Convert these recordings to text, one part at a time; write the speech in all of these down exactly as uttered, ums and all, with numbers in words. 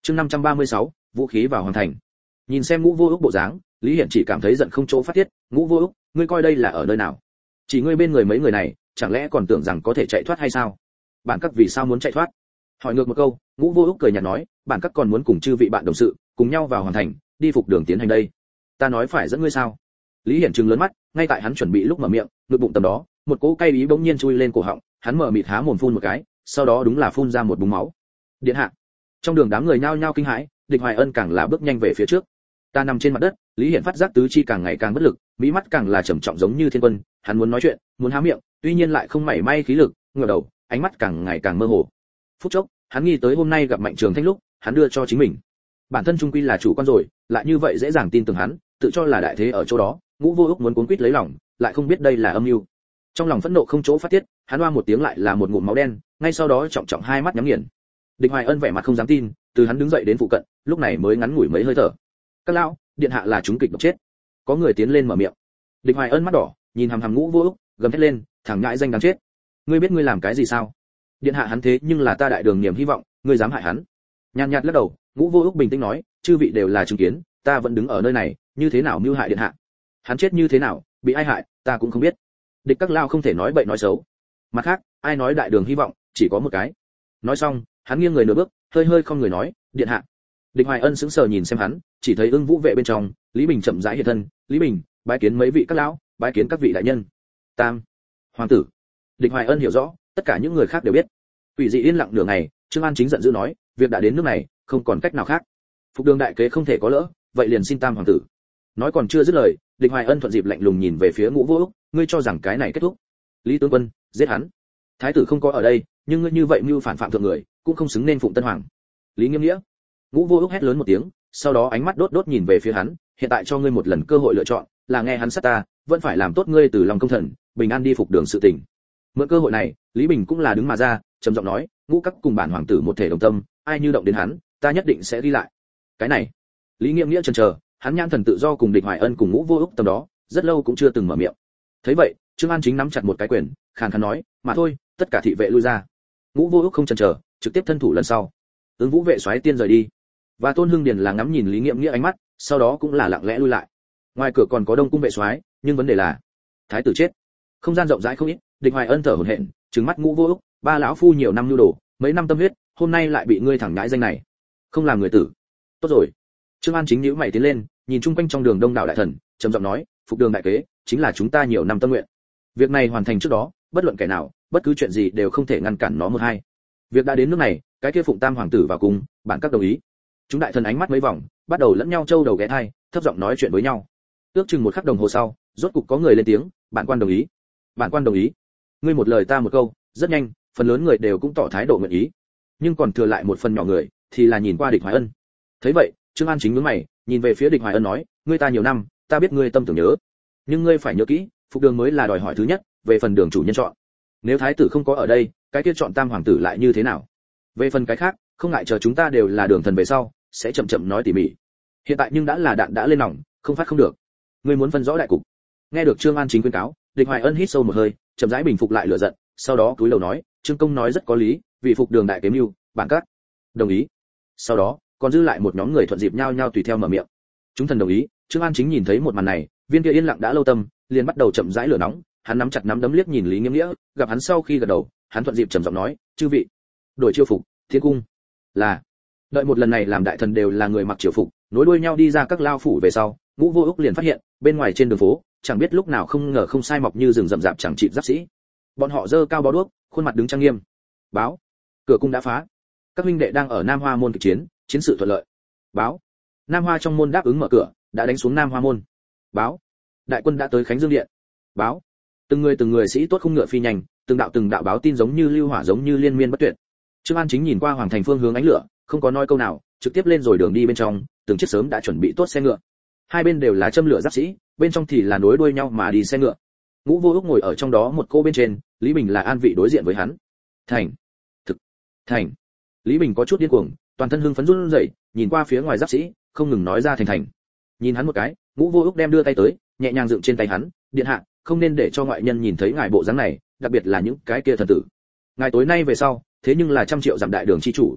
Chương năm trăm ba mươi sáu, vũ khí vào hoàn thành. Nhìn xem Ngũ Vô Úc bộ dáng, Lý Hiển chỉ cảm thấy giận không chỗ phát tiết. Ngũ Vô Úc, ngươi coi đây là ở nơi nào? Chỉ ngươi bên người mấy người này, chẳng lẽ còn tưởng rằng có thể chạy thoát hay sao? Bản các vì sao muốn chạy thoát? Hỏi ngược một câu, Ngũ Vô Úc cười nhạt nói, bản các còn muốn cùng chư vị bạn đồng sự, cùng nhau vào hoàn thành, đi phục đường tiến hành đây. Ta nói phải dẫn ngươi sao? Lý Hiển trừng lớn mắt, ngay tại hắn chuẩn bị lúc mở miệng, ngực bụng tầm đó, một cỗ cay ý bỗng nhiên chui lên cổ họng, hắn mở mịt há mồm phun một cái, sau đó đúng là phun ra một búng máu. Điện hạ. Trong đường đám người nhao nhao kinh hãi, Địch Hoài Ân càng là bước nhanh về phía trước. Ta nằm trên mặt đất, Lý Hiển phát giác tứ chi càng ngày càng bất lực, mỹ mắt càng là trầm trọng giống như thiên quân, hắn muốn nói chuyện, muốn há miệng, tuy nhiên lại không mảy may khí lực, ngửa đầu, ánh mắt càng ngày càng mơ hồ. Phút chốc, hắn nghĩ tới hôm nay gặp Mạnh Trường Thanh lúc, hắn đưa cho chính mình. Bản thân trung quy là chủ quan rồi, lại như vậy dễ dàng tin tưởng hắn, tự cho là đại thế ở chỗ đó, Ngũ Vô Úc muốn cuốn quýt lấy lòng, lại không biết đây là âm mưu. Trong lòng phẫn nộ không chỗ phát tiết, hắn oa một tiếng lại là một ngụm máu đen, ngay sau đó trọng trọng hai mắt nhắm nghiền. Địch Hoài Ân vẻ mặt không dám tin, từ hắn đứng dậy đến phụ cận, lúc này mới ngắn ngủi mấy hơi thở. Các lão, điện hạ là chúng kịch độc chết. Có người tiến lên mở miệng. Địch Hoài Ân mắt đỏ, nhìn hằm hằm Ngũ Vô Úc, gầm thét lên, thằng nhãi danh đáng chết. Ngươi biết ngươi làm cái gì sao? Điện hạ hắn thế nhưng là ta đại đường niềm hy vọng, ngươi dám hại hắn? Nhàn nhạt lắc đầu, Ngũ Vô Úc bình tĩnh nói, chư vị đều là chứng kiến, ta vẫn đứng ở nơi này, như thế nào mưu hại điện hạ? Hắn chết như thế nào, bị ai hại, ta cũng không biết. Địch các lao không thể nói bậy nói xấu. Mặt khác, ai nói đại đường hy vọng, chỉ có một cái. Nói xong, hắn nghiêng người nửa bước, hơi hơi không người nói, điện hạ. Địch Hoài Ân sững sờ nhìn xem hắn, chỉ thấy Ưng Vũ vệ bên trong, Lý Bình chậm rãi hiện thân, Lý Bình, bái kiến mấy vị các lão, bái kiến các vị đại nhân. Tam, hoàng tử. Địch Hoài Ân hiểu rõ, tất cả những người khác đều biết. Quỷ dị yên lặng nửa ngày, Trương An chính giận dữ nói, việc đã đến nước này, không còn cách nào khác. Phục đường đại kế không thể có lỡ, vậy liền xin Tam hoàng tử. Nói còn chưa dứt lời, Địch Hoài Ân thuận dịp lạnh lùng nhìn về phía Ngũ Vô Úc, ngươi cho rằng cái này kết thúc? Lý tướng quân, giết hắn. Thái tử không có ở đây, nhưng ngươi như vậy mưu phản phạm thượng người, cũng không xứng nên phụng tân hoàng. Lý Nghiêm Nghĩa. Ngũ Vô Úc hét lớn một tiếng, sau đó ánh mắt đốt đốt nhìn về phía hắn, hiện tại cho ngươi một lần cơ hội lựa chọn, là nghe hắn sát ta, vẫn phải làm tốt ngươi từ lòng công thần, bình an đi phục đường sự tình. Mượn cơ hội này, Lý Bình cũng là đứng mà ra, trầm giọng nói, Ngũ các cùng bản hoàng tử một thể đồng tâm, ai như động đến hắn, ta nhất định sẽ ghi lại. Cái này, Lý Nghiêm Nghĩa chần chờ, hắn nhãn thần tự do cùng Địch Hoài Ân cùng Ngũ Vô Úc tầm đó, rất lâu cũng chưa từng mở miệng. Thấy vậy, Trương An chính nắm chặt một cái quyền, khàn khàn nói, mà thôi, tất cả thị vệ lui ra. Ngũ Vô Úc không chần chờ, trực tiếp thân thủ lần sau. Ứng Vũ vệ xoáy tiên rời đi. Và Tôn Hưng Điền là ngắm nhìn Lý Nghiệm Nghĩa ánh mắt, sau đó cũng là lặng lẽ lui lại. Ngoài cửa còn có Đông cung vệ xoáy, nhưng vấn đề là thái tử chết. Không gian rộng rãi không ít, Địch Hoài Ân thở hổn hển, trừng mắt Ngũ Vô Úc, ba lão phu nhiều năm nhu đồ, mấy năm tâm huyết, hôm nay lại bị ngươi thẳng nhãi danh này, không làm người tử. Tốt rồi. Trương An chính nhíu mày tiến lên, nhìn chung quanh trong đường đông đảo đại thần, trầm giọng nói, phục đường đại kế, chính là chúng ta nhiều năm tâm nguyện. Việc này hoàn thành trước đó, bất luận kẻ nào, bất cứ chuyện gì đều không thể ngăn cản nó một hai. Việc đã đến nước này, cái kia phụng Tam hoàng tử vào cùng, bản các đồng ý. Chúng đại thần ánh mắt mấy vòng, bắt đầu lẫn nhau trâu đầu ghé thai, thấp giọng nói chuyện với nhau. Ước chừng một khắc đồng hồ sau, rốt cục có người lên tiếng, bản quan đồng ý. Bản quan đồng ý. Ngươi một lời ta một câu, rất nhanh, phần lớn người đều cũng tỏ thái độ nguyện ý. Nhưng còn thừa lại một phần nhỏ người, thì là nhìn qua Địch Hoài Ân. Thấy vậy, Trương An chính nhướng mày, nhìn về phía Địch Hoài Ân nói, ngươi ta nhiều năm, ta biết ngươi tâm tưởng nhớ, nhưng ngươi phải nhớ kỹ, phục đường mới là đòi hỏi thứ nhất, về phần đường chủ nhân chọn. Nếu thái tử không có ở đây, cái kia chọn Tam hoàng tử lại như thế nào? Về phần cái khác, không ngại chờ chúng ta đều là đường thần về sau, sẽ chậm chậm nói tỉ mỉ. Hiện tại nhưng đã là đạn đã lên nòng, không phát không được. Ngươi muốn phân rõ đại cục. Nghe được Trương An chính khuyên cáo, Địch Hoài Ân hít sâu một hơi, chậm rãi bình phục lại lửa giận, sau đó cúi đầu nói, Trương công nói rất có lý, vì phục đường đại kế mưu, bản các đồng ý. Sau đó, còn dư lại một nhóm người thuận dịp nhau nhau tùy theo mở miệng. Chúng thần đồng ý. Trương An chính nhìn thấy một màn này, viên kia yên lặng đã lâu tâm, liền bắt đầu chậm rãi lửa nóng, hắn nắm chặt nắm đấm liếc nhìn Lý Nghiêm Nghĩa, gặp hắn sau khi gật đầu, hắn thuận dịp trầm giọng nói, chư vị, đổi chiêu phục, thiên cung là. Đợi một lần này làm đại thần đều là người mặc triều phục, nối đuôi nhau đi ra các lao phủ về sau, Ngũ Vô Úc liền phát hiện, bên ngoài trên đường phố, chẳng biết lúc nào không ngờ không sai mọc như rừng rậm rạp chẳng chịt giáp sĩ. Bọn họ giơ cao bó đuốc, khuôn mặt đứng trang nghiêm. Báo, cửa cung đã phá. Các huynh đệ đang ở Nam Hoa môn kịch chiến, chiến sự thuận lợi. Báo, Nam Hoa trong môn đáp ứng mở cửa, đã đánh xuống Nam Hoa môn. Báo, đại quân đã tới Khánh Dương điện. Báo, từng người từng người sĩ tốt không ngựa phi nhanh, từng đạo từng đạo báo tin giống như lưu hỏa giống như liên miên bất tuyệt. Trương An chính nhìn qua hoàng thành phương hướng ánh lửa, không có nói câu nào, trực tiếp lên rồi đường đi bên trong, từng chiếc sớm đã chuẩn bị tốt xe ngựa. Hai bên đều là châm lửa giáp sĩ, bên trong thì là nối đuôi nhau mà đi xe ngựa. Ngũ Vô Úc ngồi ở trong đó một cô bên trên, Lý Bình là an vị đối diện với hắn. Thành, thực, thành. Lý Bình có chút điên cuồng, toàn thân hưng phấn run rẩy, nhìn qua phía ngoài giáp sĩ, không ngừng nói ra thành thành. Nhìn hắn một cái, Ngũ Vô Úc đem đưa tay tới, nhẹ nhàng dựng trên tay hắn, điện hạ, không nên để cho ngoại nhân nhìn thấy ngài bộ dáng này, đặc biệt là những cái kia thần tử. Ngài tối nay về sau, thế nhưng là trăm triệu dặm đại đường chi chủ.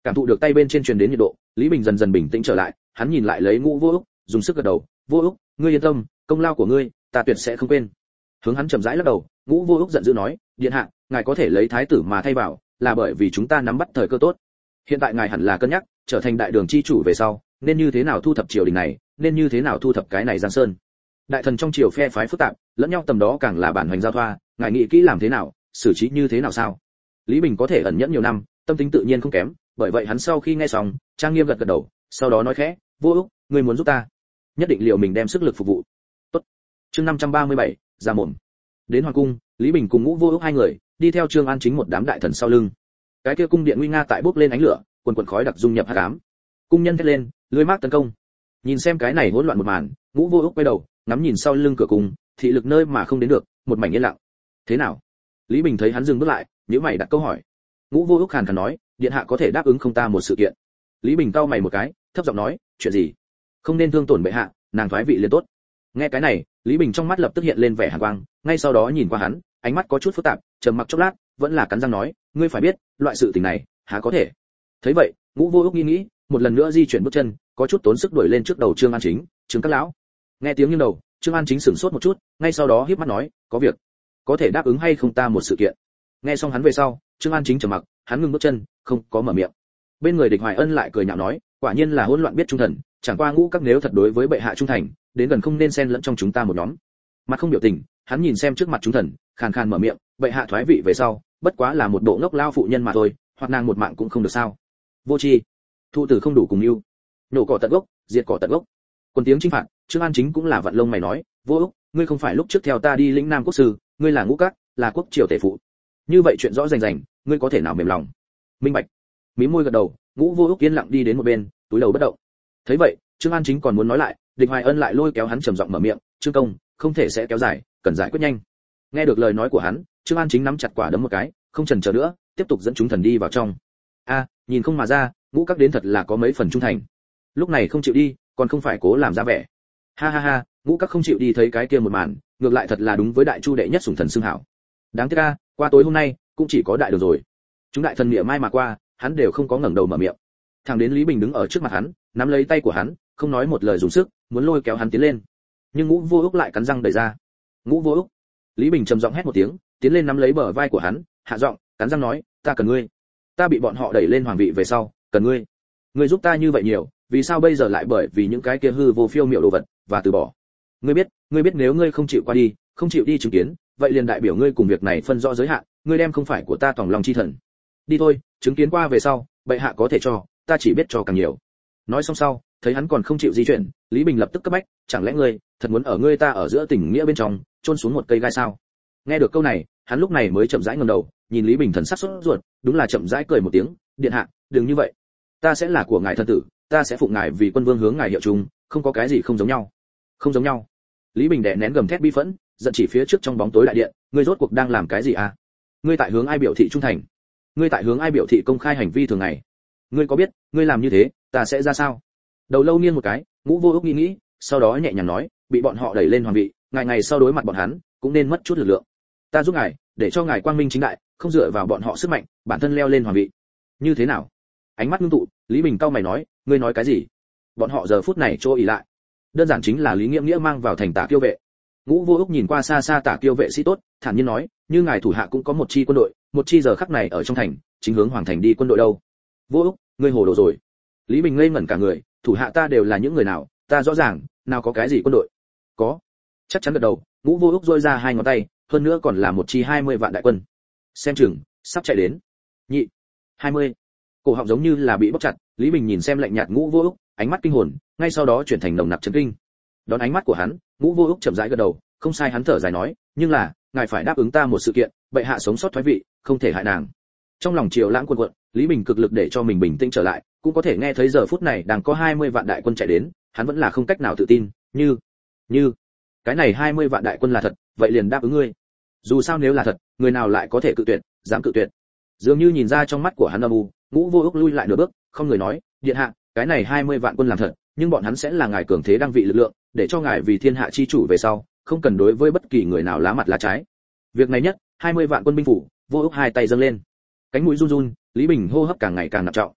Cảm thụ được tay bên trên truyền đến nhiệt độ, Lý Bình dần dần bình tĩnh trở lại, hắn nhìn lại lấy Ngũ Vô Úc, dùng sức gật đầu, "Vô Úc, ngươi yên tâm, công lao của ngươi, ta tuyệt sẽ không quên." Hướng hắn chậm rãi lắc đầu, Ngũ Vô Úc giận dữ nói, "Điện hạ, ngài có thể lấy thái tử mà thay vào, là bởi vì chúng ta nắm bắt thời cơ tốt. Hiện tại ngài hẳn là cân nhắc, trở thành đại đường chi chủ về sau, nên như thế nào thu thập triều đình này, nên như thế nào thu thập cái này Giang Sơn. Đại thần trong triều phe phái phức tạp, lẫn nhau tầm đó càng là bản hoành giao thoa, ngài nghĩ kỹ làm thế nào, xử trí như thế nào sao?" Lý Bình có thể ẩn nhẫn nhiều năm, tâm tính tự nhiên không kém, bởi vậy hắn sau khi nghe xong, trang nghiêm gật gật đầu, sau đó nói khẽ, "Vô Úc, ngươi muốn giúp ta, nhất định liệu mình đem sức lực phục vụ." Tốt. Chương năm trăm ba mươi bảy, ra mồm. Đến hoàng cung, Lý Bình cùng Ngũ Vô Úc hai người đi theo Trương An Chính một đám đại thần sau lưng. Cái kia cung điện nguy nga tại bốc lên ánh lửa, quần quần khói đặc dung nhập hắc ám. Cung nhân thét lên, lưới mác tấn công. Nhìn xem cái này hỗn loạn một màn, Ngũ Vô Úc quay đầu, ngắm nhìn sau lưng cửa cung, thị lực nơi mà không đến được, một mảnh yên lặng. "Thế nào?" Lý Bình thấy hắn dừng bước lại, nhíu mày đặt câu hỏi. Ngũ Vô Úc khàn khàn nói, "Điện hạ có thể đáp ứng không ta một sự kiện." Lý Bình cau mày một cái, thấp giọng nói, "Chuyện gì?" "Không nên thương tổn bệ hạ, nàng thoái vị liền tốt." Nghe cái này, Lý Bình trong mắt lập tức hiện lên vẻ hàn quang, ngay sau đó nhìn qua hắn, ánh mắt có chút phức tạp, trầm mặc chốc lát, vẫn là cắn răng nói, "Ngươi phải biết, loại sự tình này, há có thể." Thấy vậy, Ngũ Vô Úc nghĩ nghĩ, một lần nữa di chuyển bước chân, có chút tốn sức đuổi lên trước đầu Trương An Chính, "Trương các lão." Nghe tiếng nghiêng đầu, Trương An Chính sửng sốt một chút, ngay sau đó híp mắt nói, "Có việc, có thể đáp ứng hay không ta một sự kiện." Nghe xong hắn về sau, Trương An Chính trầm mặc, hắn ngừng bước chân, không có mở miệng. Bên người Địch Hoài Ân lại cười nhạo nói, "Quả nhiên là hỗn loạn biết trung thần, chẳng qua Ngũ các nếu thật đối với bệ hạ trung thành, đến gần không nên xen lẫn trong chúng ta một nhóm." Mặt không biểu tình, hắn nhìn xem trước mặt chúng thần, khàn khàn mở miệng, "Bệ hạ thoái vị về sau, bất quá là một bộ ngốc lao phụ nhân mà thôi, hoặc nàng một mạng cũng không được sao?" Vô tri, thụ tử không đủ cùng yêu, nổ cỏ tận gốc, diệt cỏ tận gốc. Quân tiếng chinh phạt, Trương An Chính cũng là vặn lông mày nói, "Vô Úc, ngươi không phải lúc trước theo ta đi lĩnh Nam quốc sư, ngươi là Ngũ các, là quốc triều tể phụ. Như vậy chuyện rõ rành rành, ngươi có thể nào mềm lòng?" Minh bạch. Mím môi gật đầu, Ngũ Vô Úc yên lặng đi đến một bên, túi đầu bất động. Thấy vậy, Trương An Chính còn muốn nói lại, Địch Hoài Ân lại lôi kéo hắn trầm giọng mở miệng, "Trương công, không thể sẽ kéo dài, cần giải quyết nhanh." Nghe được lời nói của hắn, Trương An Chính nắm chặt quả đấm một cái, không chần chờ nữa, tiếp tục dẫn chúng thần đi vào trong. A, nhìn không mà ra, Ngũ các đến thật là có mấy phần trung thành. Lúc này không chịu đi, còn không phải cố làm ra vẻ. Ha ha ha, Ngũ các không chịu đi thấy cái kia một màn, ngược lại thật là đúng với đại chu đệ nhất sủng thần xưng hảo. Đáng tiếc a, qua tối hôm nay, cũng chỉ có đại được rồi. Chúng đại thần miệng mai mà qua, hắn đều không có ngẩng đầu mở miệng. Thẳng đến Lý Bình đứng ở trước mặt hắn, nắm lấy tay của hắn, không nói một lời dùng sức, muốn lôi kéo hắn tiến lên. Nhưng Ngũ Vô Úc lại cắn răng đẩy ra. "Ngũ Vô Úc!" Lý Bình trầm giọng hét một tiếng, tiến lên nắm lấy bờ vai của hắn, hạ giọng, cắn răng nói, "Ta cần ngươi. Ta bị bọn họ đẩy lên hoàng vị về sau, cần ngươi. Ngươi giúp ta như vậy nhiều, vì sao bây giờ lại bởi vì những cái kia hư vô phiêu miểu đồ vật và từ bỏ? Ngươi biết, ngươi biết nếu ngươi không chịu qua đi, không chịu đi chứng kiến, vậy liền đại biểu ngươi cùng việc này phân rõ giới hạn, ngươi đem không phải của ta tòng lòng chi thần. Đi thôi, chứng kiến qua về sau, bệ hạ có thể cho, ta chỉ biết cho càng nhiều." Nói xong sau, thấy hắn còn không chịu di chuyển, Lý Bình lập tức cấp bách, "Chẳng lẽ ngươi thật muốn ở ngươi ta ở giữa tình nghĩa bên trong chôn xuống một cây gai sao?" Nghe được câu này, hắn lúc này mới chậm rãi ngẩng đầu, nhìn Lý Bình thần sắc sốt ruột, đúng là chậm rãi cười một tiếng, "Điện hạ, đừng như vậy. Ta sẽ là của ngài thân tử, ta sẽ phụng ngài vì quân vương hướng ngài hiệu chung, không có cái gì không giống nhau." "Không giống nhau?" Lý Bình đè nén gầm thét bi phẫn, giận chỉ phía trước trong bóng tối đại điện, "Ngươi rốt cuộc đang làm cái gì à? Ngươi tại hướng ai biểu thị trung thành? Ngươi tại hướng ai biểu thị công khai hành vi thường ngày? Ngươi có biết, ngươi làm như thế, ta sẽ ra sao?" Đầu lâu nghiêng một cái, Ngũ Vô Úc nghĩ nghĩ, sau đó nhẹ nhàng nói, "Bị bọn họ đẩy lên hoàng vị, ngày ngày sau đối mặt bọn hắn, cũng nên mất chút lực lượng. Ta giúp ngài, để cho ngài quang minh chính đại, không dựa vào bọn họ sức mạnh, bản thân leo lên hoàng vị. Như thế nào?" Ánh mắt ngưng tụ, Lý Bình cau mày nói, "Ngươi nói cái gì?" "Bọn họ giờ phút này chỗ ỉ lại, đơn giản chính là Lý Nghĩa Nghĩa mang vào thành Tả Kiêu vệ." Ngũ Vô Úc nhìn qua xa xa Tả Kiêu vệ sĩ tốt, thản nhiên nói, "Như ngài thủ hạ cũng có một chi quân đội, một chi giờ khắc này ở trong thành, chính hướng hoàng thành đi quân đội đâu?" "Vô Úc, ngươi hồ đồ rồi." Lý Bình ngây ngẩn cả người, "Thủ hạ ta đều là những người nào, ta rõ ràng, nào có cái gì quân đội?" "Có." Chắc chắn gật đầu, Ngũ Vô Úc giơ ra hai ngón tay, "Hơn nữa còn là một chi hai mươi vạn đại quân. Xem chừng sắp chạy đến." "Nhị, hai mươi." Cổ họng giống như là bị bóp chặt, Lý Bình nhìn xem lạnh nhạt Ngũ Vô Úc, ánh mắt kinh hồn, ngay sau đó chuyển thành nồng nặc chấn kinh. Đón ánh mắt của hắn, Ngũ Vô Úc chậm rãi gật đầu, "Không sai." Hắn thở dài nói, "Nhưng là, ngài phải đáp ứng ta một sự kiện, bệ hạ sống sót thoái vị, không thể hại nàng." Trong lòng triều lãng cuồn cuộn, Lý Bình cực lực để cho mình bình tĩnh trở lại, cũng có thể nghe thấy giờ phút này đang có hai mươi vạn đại quân chạy đến, hắn vẫn là không cách nào tự tin, như như cái này hai mươi vạn đại quân là thật, vậy liền đáp ứng ngươi. Dù sao nếu là thật, người nào lại có thể cự tuyệt, dám cự tuyệt. Dường như nhìn ra trong mắt của hắn âm u, Ngũ Vô Úc lui lại nửa bước, không người nói, "Điện hạ, cái này hai mươi vạn quân làm thật, nhưng bọn hắn sẽ là ngài cường thế đăng vị lực lượng, để cho ngài vì thiên hạ chi chủ về sau, không cần đối với bất kỳ người nào lá mặt lá trái. Việc này nhất, hai mươi vạn quân binh phủ." Vô Úc hai tay dâng lên, cánh mũi run run, Lý Bình hô hấp càng ngày càng nặng trọng.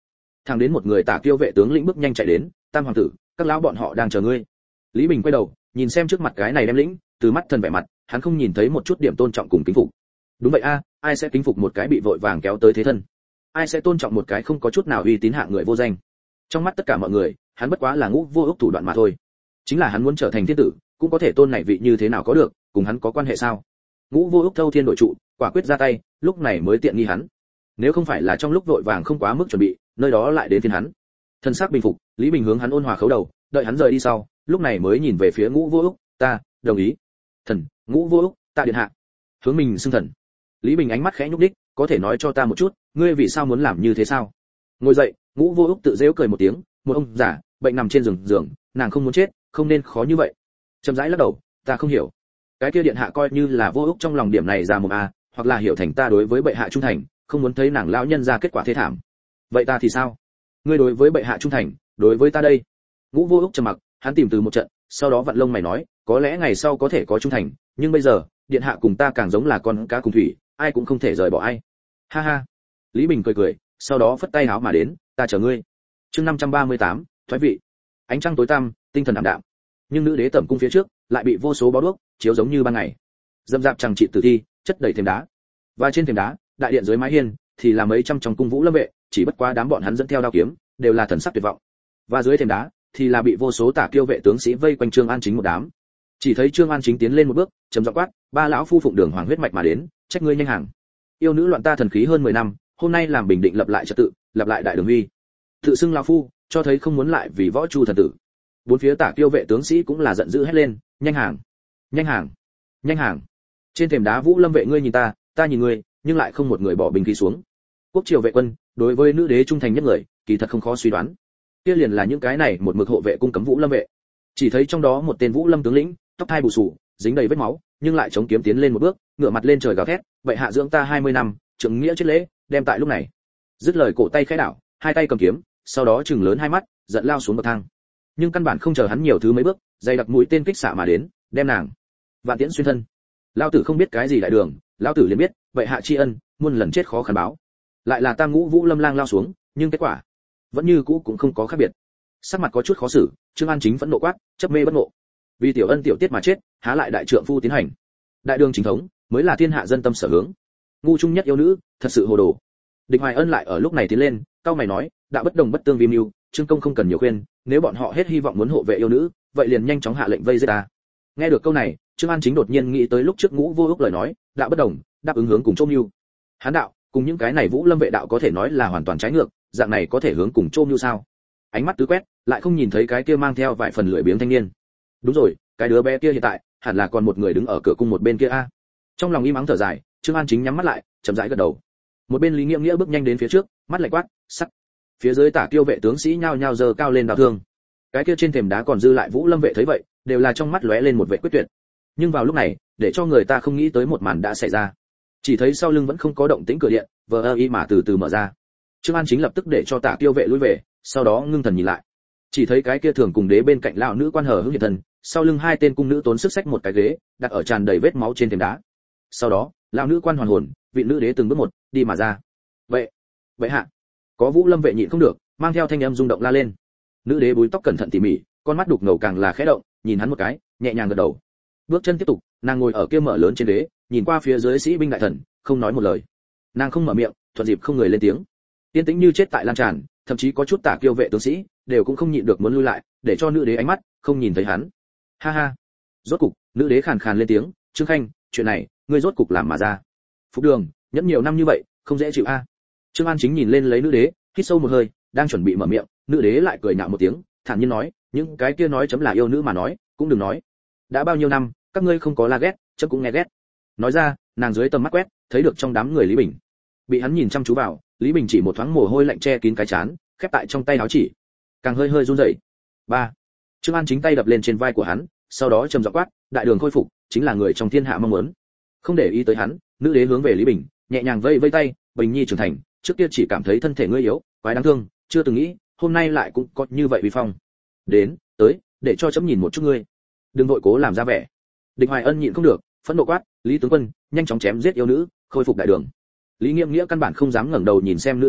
Thẳng đến một người tả kiêu vệ tướng lĩnh bước nhanh chạy đến, tam hoàng tử, các lão bọn họ đang chờ ngươi. Lý Bình quay đầu, nhìn xem trước mặt cái này đem lĩnh, từ mắt thần vẻ mặt, hắn không nhìn thấy một chút điểm tôn trọng cùng kính phục. Đúng vậy a, ai sẽ kính phục một cái bị vội vàng kéo tới thế thân? Ai sẽ tôn trọng một cái không có chút nào uy tín hạng người vô danh? Trong mắt tất cả mọi người, hắn bất quá là Ngũ Vô Ước thủ đoạn mà thôi. Chính là hắn muốn trở thành thiên tử, cũng có thể tôn này vị như thế nào có được, cùng hắn có quan hệ sao? Ngũ Vô Ước thâu thiên đội trụ, quả quyết ra tay, lúc này mới tiện nghi hắn. Nếu không phải là trong lúc vội vàng không quá mức chuẩn bị, nơi đó lại đến phiên hắn. Thân sắc bình phục, Lý Bình hướng hắn ôn hòa khấu đầu, đợi hắn rời đi sau, lúc này mới nhìn về phía Ngũ Vô Ước, ta đồng ý. Thần, Ngũ Vô Ước, ta điện hạ. Hướng mình xưng thần. Lý Bình ánh mắt khẽ nhúc nhích, có thể nói cho ta một chút, ngươi vì sao muốn làm như thế sao? Ngồi dậy, Ngũ Vô Ước tự giễu cười một tiếng, một ông già, bệnh nằm trên giường giường, nàng không muốn chết, không nên khó như vậy. Chậm rãi lắc đầu, ta không hiểu. Cái kia điện hạ coi như là Vô Ước trong lòng điểm này ra một a, hoặc là hiểu thành ta đối với bệ hạ trung thành, không muốn thấy nàng lão nhân ra kết quả thế thảm. Vậy ta thì sao? Ngươi đối với bệ hạ trung thành, đối với ta đây? Ngũ Vô Ước trầm mặc, hắn tìm từ một trận, sau đó vặn lông mày nói, có lẽ ngày sau có thể có trung thành, nhưng bây giờ, điện hạ cùng ta càng giống là con cá cùng thủy, ai cũng không thể rời bỏ ai. Ha ha. Lý Bình cười cười, sau đó phất tay áo mà đến, ta chờ ngươi. Chương năm trăm ba mươi tám, thoái vị. Ánh trăng tối tăm, tinh thần ảm đạm. Nhưng nữ đế tẩm cung phía trước, lại bị vô số bó đuốc chiếu giống như ban ngày. Dâm dạp chẳng trị tử thi, chất đầy thềm đá. Và trên thềm đá, đại điện dưới mái hiên, thì là mấy trăm trong cung vũ lâm vệ, chỉ bất quá đám bọn hắn dẫn theo đao kiếm, đều là thần sắc tuyệt vọng. Và dưới thềm đá, thì là bị vô số tả kiêu vệ tướng sĩ vây quanh Trương An Chính một đám. Chỉ thấy Trương An Chính tiến lên một bước, trầm giọng quát, ba lão phu phụng đường hoàng huyết mạch mà đến, trách ngươi nhanh hàng. Yêu nữ loạn ta thần khí hơn mười năm, hôm nay làm bình định lập lại trật tự, lập lại đại đường uy. Tự xưng lão phu, cho thấy không muốn lại vì võ chu thần tử. Bốn phía tả kiêu vệ tướng sĩ cũng là giận dữ hét lên, nhanh hàng, nhanh hàng, nhanh hàng. Trên thềm đá vũ lâm vệ ngươi nhìn ta, ta nhìn ngươi, nhưng lại không một người bỏ binh khí xuống. Quốc triều vệ quân, đối với nữ đế trung thành nhất người, kỳ thật không khó suy đoán. Kia liền là những cái này một mực hộ vệ cung cấm vũ lâm vệ. Chỉ thấy trong đó một tên vũ lâm tướng lĩnh, tóc thai bù xù, dính đầy vết máu, nhưng lại chống kiếm tiến lên một bước, ngửa mặt lên trời gào thét, vậy hạ dưỡng ta hai mươi năm, trưởng nghĩa chết lễ, đem tại lúc này. Dứt lời cổ tay khẽ đảo, hai tay cầm kiếm, sau đó trừng lớn hai mắt, giận lao xuống bậc thang. Nhưng căn bản không chờ hắn nhiều thứ mấy bước, dây đặc mũi tên kích xạ mà đến, đem nàng vạn tiễn xuyên thân. Lão tử không biết cái gì đại đường, lão tử liền biết, vậy hạ tri ân, muôn lần chết khó khăn báo. Lại là Tam Ngũ Vũ Lâm lang lao xuống, nhưng kết quả vẫn như cũ cũng không có khác biệt. Sắc mặt có chút khó xử, Trương An Chính vẫn nộ quát, chấp mê bất ngộ. Vì tiểu ân tiểu tiết mà chết, há lại đại trượng phu tiến hành. Đại đường chính thống, mới là thiên hạ dân tâm sở hướng. Ngu trung nhất yêu nữ, thật sự hồ đồ. Địch Hoài Ân lại ở lúc này tiến lên, cao mày nói, đã bất đồng bất tương vi mưu, Trương công không cần nhiều khuyên, nếu bọn họ hết hy vọng muốn hộ vệ yêu nữ, vậy liền nhanh chóng hạ lệnh vây giết ta. Nghe được câu này, Trương An Chính đột nhiên nghĩ tới lúc trước Ngũ Vô Ước lời nói, đạo bất đồng, đáp ứng hướng cùng Trôm Nưu. Hán đạo, cùng những cái này Vũ Lâm vệ đạo có thể nói là hoàn toàn trái ngược, dạng này có thể hướng cùng Trôm Nưu sao? Ánh mắt tứ quét, lại không nhìn thấy cái kia mang theo vài phần lưỡi biếng thanh niên. Đúng rồi, cái đứa bé kia hiện tại, hẳn là còn một người đứng ở cửa cung một bên kia a. Trong lòng im ắng thở dài, Trương An Chính nhắm mắt lại, chậm rãi gật đầu. Một bên Lý Nghiễm Nghĩa bước nhanh đến phía trước, mắt lạnh quát, sắc. Phía dưới tả kiêu vệ tướng sĩ nhao nhao giơ cao lên đao thương. Cái kia trên thềm đá còn dư lại Vũ Lâm vệ thấy vậy, đều là trong mắt lóe lên một vẻ quyết tuyệt. Nhưng vào lúc này, để cho người ta không nghĩ tới một màn đã xảy ra. Chỉ thấy sau lưng vẫn không có động tĩnh cửa điện, vờ ơ y mà từ từ mở ra. Trương An Chính lập tức để cho tả kiêu vệ lui về, sau đó ngưng thần nhìn lại. Chỉ thấy cái kia thường cùng đế bên cạnh lão nữ quan hờ hững hiện thần, sau lưng hai tên cung nữ tốn sức xách một cái ghế, đặt ở tràn đầy vết máu trên thềm đá. Sau đó, lão nữ quan hoàn hồn, vị nữ đế từng bước một đi mà ra. Vậy, vậy hạ, có Vũ Lâm vệ nhịn không được, mang theo thanh âm rung động la lên. Nữ đế búi tóc cẩn thận tỉ mỉ, con mắt đục ngầu càng là khẽ động, nhìn hắn một cái, nhẹ nhàng gật đầu. Bước chân tiếp tục, nàng ngồi ở kia mở lớn trên đế, nhìn qua phía dưới sĩ binh đại thần, không nói một lời. Nàng không mở miệng, thuận dịp không người lên tiếng. Tiên tĩnh như chết tại lan tràn, thậm chí có chút tả kiêu vệ tướng sĩ đều cũng không nhịn được muốn lui lại, để cho nữ đế ánh mắt không nhìn thấy hắn. Ha ha. Rốt cục, nữ đế khàn khàn lên tiếng, "Trương Khanh, chuyện này, ngươi rốt cục làm mà ra." Phục Đường, nhẫn nhiều năm như vậy, không dễ chịu a. Trương An Chính nhìn lên lấy nữ đế, hít sâu một hơi, đang chuẩn bị mở miệng, nữ đế lại cười nhạo một tiếng, thản nhiên nói, "Những cái kia nói chấm là yêu nữ mà nói, cũng đừng nói. Đã bao nhiêu năm, các ngươi không có la ghét, chấm cũng nghe ghét." Nói ra, nàng dưới tầm mắt quét, thấy được trong đám người Lý Bình. Bị hắn nhìn chăm chú vào, Lý Bình chỉ một thoáng mồ hôi lạnh che kín cái trán, khép tại trong tay áo chỉ, càng hơi hơi run rẩy. Ba. Trương An Chính tay đập lên trên vai của hắn, sau đó trầm giọng quát, "Đại đường khôi phục, chính là người trong thiên hạ mong muốn." Không để ý tới hắn, nữ đế hướng về Lý Bình, nhẹ nhàng vây vây tay, "Bình nhi trưởng thành, trước kia chỉ cảm thấy thân thể ngươi yếu, quái đáng thương, chưa từng nghĩ, hôm nay lại cũng có như vậy uy phong. Đến, tới, để cho chấm nhìn một chút ngươi. Đừng vội cố làm ra vẻ." Địch Hoài Ân nhịn không được, phẫn nộ quát, "Lý tướng quân, nhanh chóng chém giết yêu nữ, khôi phục đại đường." Lý Nghiễm Nghĩa căn bản không dám ngẩng đầu nhìn xem nữ đế,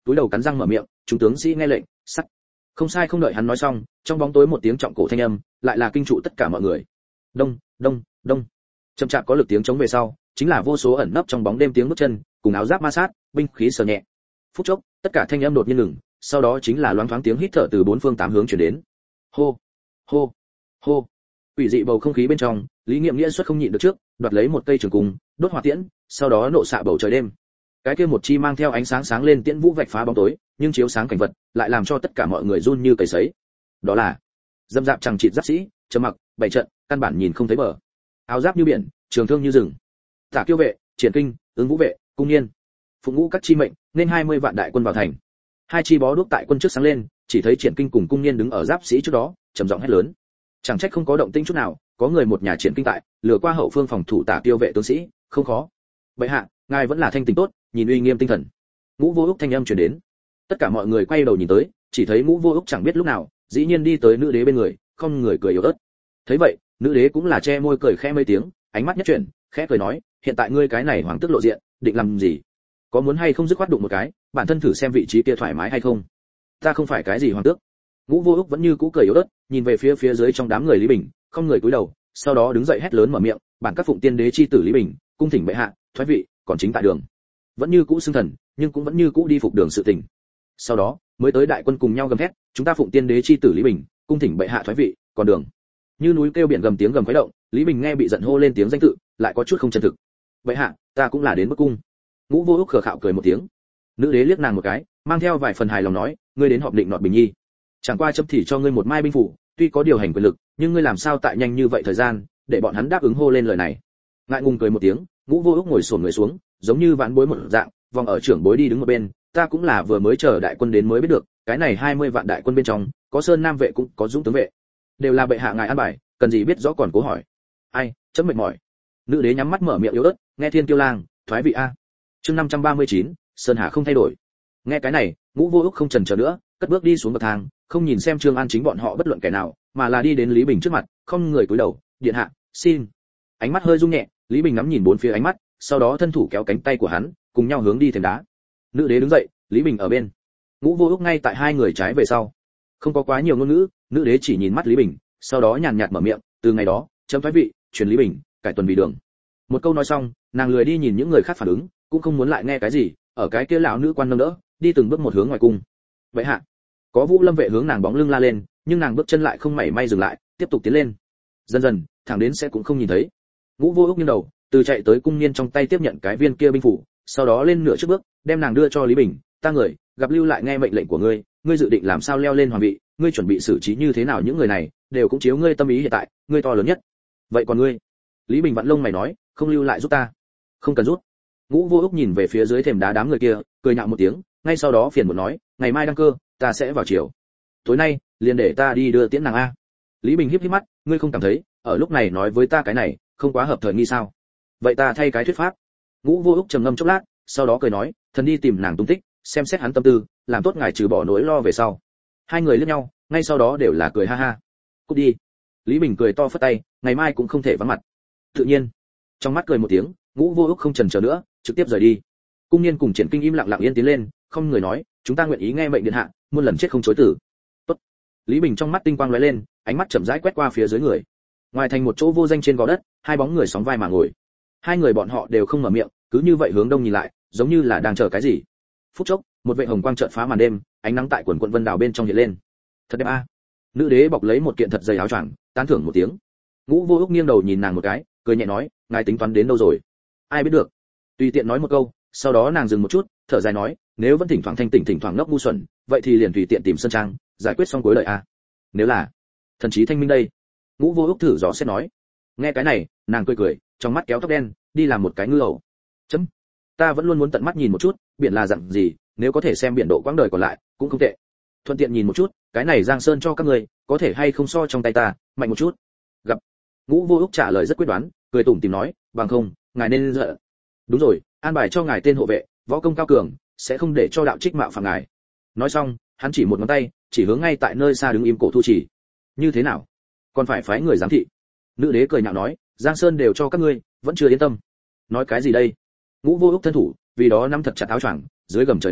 túi đầu cắn răng mở miệng, chúng tướng sĩ nghe lệnh, sắt. Không sai. Không đợi hắn nói xong, trong bóng tối một tiếng trọng cổ thanh âm, lại là kinh trụ tất cả mọi người. Đông, đông, đông. Chậm chạp có lực tiếng chống về sau, chính là vô số ẩn nấp trong bóng đêm tiếng bước chân, cùng áo giáp ma sát, binh khí sờ nhẹ. Phút chốc, tất cả thanh âm đột nhiên ngừng, sau đó chính là loáng thoáng tiếng hít thở từ bốn phương tám hướng truyền đến. Hô, hô, hô. Ủy dị bầu không khí bên trong, Lý Nghiệm Nghĩa xuất không nhịn được trước, đoạt lấy một cây trường cung, đốt hỏa tiễn, sau đó nộ xạ bầu trời đêm. Cái kia một chi mang theo ánh sáng sáng lên tiễn vũ vạch phá bóng tối, nhưng chiếu sáng cảnh vật, lại làm cho tất cả mọi người run như cầy sấy. Đó là dâm dạp chẳng chịt giáp sĩ, trầm mặc, bảy trận, căn bản nhìn không thấy bờ. Áo giáp như biển, trường thương như rừng. Tả Kiêu vệ, Triển Kinh, Ứng Vũ vệ, Cung Niên, Phụng Ngũ các chi mệnh, nên hai mươi vạn đại quân vào thành. Hai chi bó đuốc tại quân trước sáng lên, chỉ thấy Triển Kinh cùng Cung Niên đứng ở giáp sĩ trước đó, trầm giọng hét lớn. Chẳng trách không có động tĩnh chút nào, có người một nhà Triển Kinh tại, lừa qua hậu phương phòng thủ Tả Kiêu vệ tướng sĩ, không khó. Bệ hạ, ngài vẫn là thanh tình tốt, nhìn uy nghiêm tinh thần. Ngũ Vô Úc thanh âm truyền đến. Tất cả mọi người quay đầu nhìn tới, chỉ thấy Ngũ Vô Úc chẳng biết lúc nào, dĩ nhiên đi tới nữ đế bên người, không người cười yếu ớt. Thấy vậy, nữ đế cũng là che môi cười khẽ mấy tiếng, ánh mắt nhất chuyển, khẽ cười nói, hiện tại ngươi cái này hoàng tước lộ diện, định làm gì? Có muốn hay không dứt khoát đụng một cái, bản thân thử xem vị trí kia thoải mái hay không? Ta không phải cái gì hoàng tước. Ngũ Vô Úc vẫn như cũ cười yếu ớt, nhìn về phía phía dưới trong đám người Lý Bình, không người cúi đầu, sau đó đứng dậy hét lớn mở miệng, bản các phụng tiên đế chi tử Lý Bình, cung thỉnh bệ hạ, thoái vị, còn chính tại đường. Vẫn như cũ xưng thần, nhưng cũng vẫn như cũ đi phục đường sự tình. Sau đó, mới tới đại quân cùng nhau gầm thét, chúng ta phụng tiên đế chi tử Lý Bình, cung thỉnh bệ hạ thoái vị, còn đường. Như núi kêu biển gầm tiếng gầm khuấy động, Lý Bình nghe bị giận hô lên tiếng danh tự, lại có chút không chân thực. Bệ hạ, ta cũng là đến bức cung. Ngũ Vô Úc khờ khạo cười một tiếng. Nữ đế liếc nàng một cái, mang theo vài phần hài lòng nói, ngươi đến họp định nọt Bình Nhi. Chẳng qua chấm thì cho ngươi một mai binh phủ, tuy có điều hành quyền lực, nhưng ngươi làm sao tại nhanh như vậy thời gian, để bọn hắn đáp ứng hô lên lời này. Ngại ngùng cười một tiếng, Ngũ Vô Úc ngồi xổm người xuống, giống như vãn bối một dạng, vòng ở trưởng bối đi đứng một bên, ta cũng là vừa mới chờ đại quân đến mới biết được, cái này hai mươi vạn đại quân bên trong, có Sơn Nam vệ cũng có Dũng tướng vệ, đều là bệ hạ ngài an bài, cần gì biết rõ còn cố hỏi. Ai, chấm mệt mỏi. Nữ đế nhắm mắt mở miệng yếu ớt, nghe Thiên Kiêu Lang, thoái vị a. Chương năm trăm ba mươi chín, Sơn Hà không thay đổi. Nghe cái này, Ngũ Vô Úc không chần chờ nữa, cất bước đi xuống bậc thang, không nhìn xem Trương An chính bọn họ bất luận kẻ nào, mà là đi đến Lý Bình trước mặt, không người cúi đầu, điện hạ, xin. Ánh mắt hơi rung nhẹ, Lý Bình ngắm nhìn bốn phía ánh mắt, sau đó thân thủ kéo cánh tay của hắn, cùng nhau hướng đi thềm đá. Nữ đế đứng dậy, Lý Bình ở bên. Ngũ Vô Úc ngay tại hai người trái về sau. Không có quá nhiều ngôn ngữ, nữ đế chỉ nhìn mắt Lý Bình, sau đó nhàn nhạt mở miệng, từ ngày đó, chấm thoái vị, truyền Lý Bình, cải tuần vì đường. Một câu nói xong, nàng lười đi nhìn những người khác phản ứng, cũng không muốn lại nghe cái gì, ở cái kia lão nữ quan nâng đỡ, đi từng bước một hướng ngoài cung. Vậy hạ, có Vũ Lâm vệ hướng nàng bóng lưng la lên, nhưng nàng bước chân lại không mảy may dừng lại, tiếp tục tiến lên. Dần dần, thẳng đến sẽ cũng không nhìn thấy. Ngũ Vô Úc nghiêng đầu, từ chạy tới cung niên trong tay tiếp nhận cái viên kia binh phủ, sau đó lên nửa trước bước, đem nàng đưa cho Lý Bình, ta người, gặp lưu lại nghe mệnh lệnh của ngươi, ngươi dự định làm sao leo lên hoàng vị, ngươi chuẩn bị xử trí như thế nào những người này, đều cũng chiếu ngươi tâm ý hiện tại, ngươi to lớn nhất. Vậy còn ngươi? Lý Bình vặn lông mày nói, không lưu lại giúp ta. Không cần giúp. Ngũ Vô Úc nhìn về phía dưới thềm đá đám người kia, cười nhạo một tiếng, ngay sau đó phiền muộn nói, ngày mai đăng cơ, ta sẽ vào chiều. Tối nay, liền để ta đi đưa tiễn nàng a. Lý Bình híp híp mắt, ngươi không cảm thấy, ở lúc này nói với ta cái này, không quá hợp thời nghi sao? Vậy ta thay cái thuyết pháp. Ngũ Vô Úc trầm ngâm chốc lát, sau đó cười nói, thần đi tìm nàng tung tích, xem xét hắn tâm tư, làm tốt ngài trừ bỏ nỗi lo về sau. Hai người liếc nhau, ngay sau đó đều là cười ha ha. Cút đi. Lý Bình cười to phất tay, ngày mai cũng không thể vắng mặt. Tự nhiên, trong mắt cười một tiếng, Ngũ Vô Úc không chần chờ nữa, trực tiếp rời đi. Cung Niên cùng Triển Kinh im lặng lặng yên tiến lên, không người nói, chúng ta nguyện ý nghe mệnh điện hạ, muôn lần chết không chối từ. Tốt. Lý Bình trong mắt tinh quang lóe lên, ánh mắt chậm rãi quét qua phía dưới người. Ngoài thành một chỗ vô danh trên gò đất, hai bóng người sóng vai mà ngồi. Hai người bọn họ đều không mở miệng, cứ như vậy hướng đông nhìn lại, giống như là đang chờ cái gì. Phút chốc, một vệ hồng quang chợt phá màn đêm, ánh nắng tại quần quận vân đảo bên trong hiện lên. Thật đẹp a. Nữ đế bọc lấy một kiện thật dày áo choàng, tán thưởng một tiếng. Ngũ Vô Úc nghiêng đầu nhìn nàng một cái, cười nhẹ nói, ngài tính toán đến đâu rồi? Ai biết được. Tùy tiện nói một câu, sau đó nàng dừng một chút, thở dài nói, nếu vẫn thỉnh thoảng thanh tỉnh thỉnh thoảng ngốc ngu xuẩn, vậy thì liền tùy tiện tìm sơn trang, giải quyết xong cuối đời a. Nếu là thần trí thanh minh đây. Ngũ Vô Úc thử dò xét nói. Nghe cái này, nàng cười cười, trong mắt kéo tóc đen, đi làm một cái ngư ẩu. Chấm. Ta vẫn luôn muốn tận mắt nhìn một chút, biển là dạng gì, nếu có thể xem biển độ quãng đời còn lại, cũng không tệ. Thuận tiện nhìn một chút, cái này Giang Sơn cho các ngươi, có thể hay không so trong tay ta, mạnh một chút. Gặp. Ngũ Vô Úc trả lời rất quyết đoán, cười tủm tỉm nói, bằng không, ngài nên giận. Đúng rồi, an bài cho ngài tên hộ vệ, võ công cao cường, sẽ không để cho đạo trích mạo phạm ngài. Nói xong, hắn chỉ một ngón tay, chỉ hướng ngay tại nơi xa đứng im Cổ Thu Chỉ. Như thế nào? Còn phải phái người giám thị? Nữ đế cười nhạo nói, Giang Sơn đều cho các ngươi, vẫn chưa yên tâm. Nói cái gì đây? Ngũ Vô Úc thân thủ, vì đó nắm thật chặt áo choàng, dưới gầm trời này,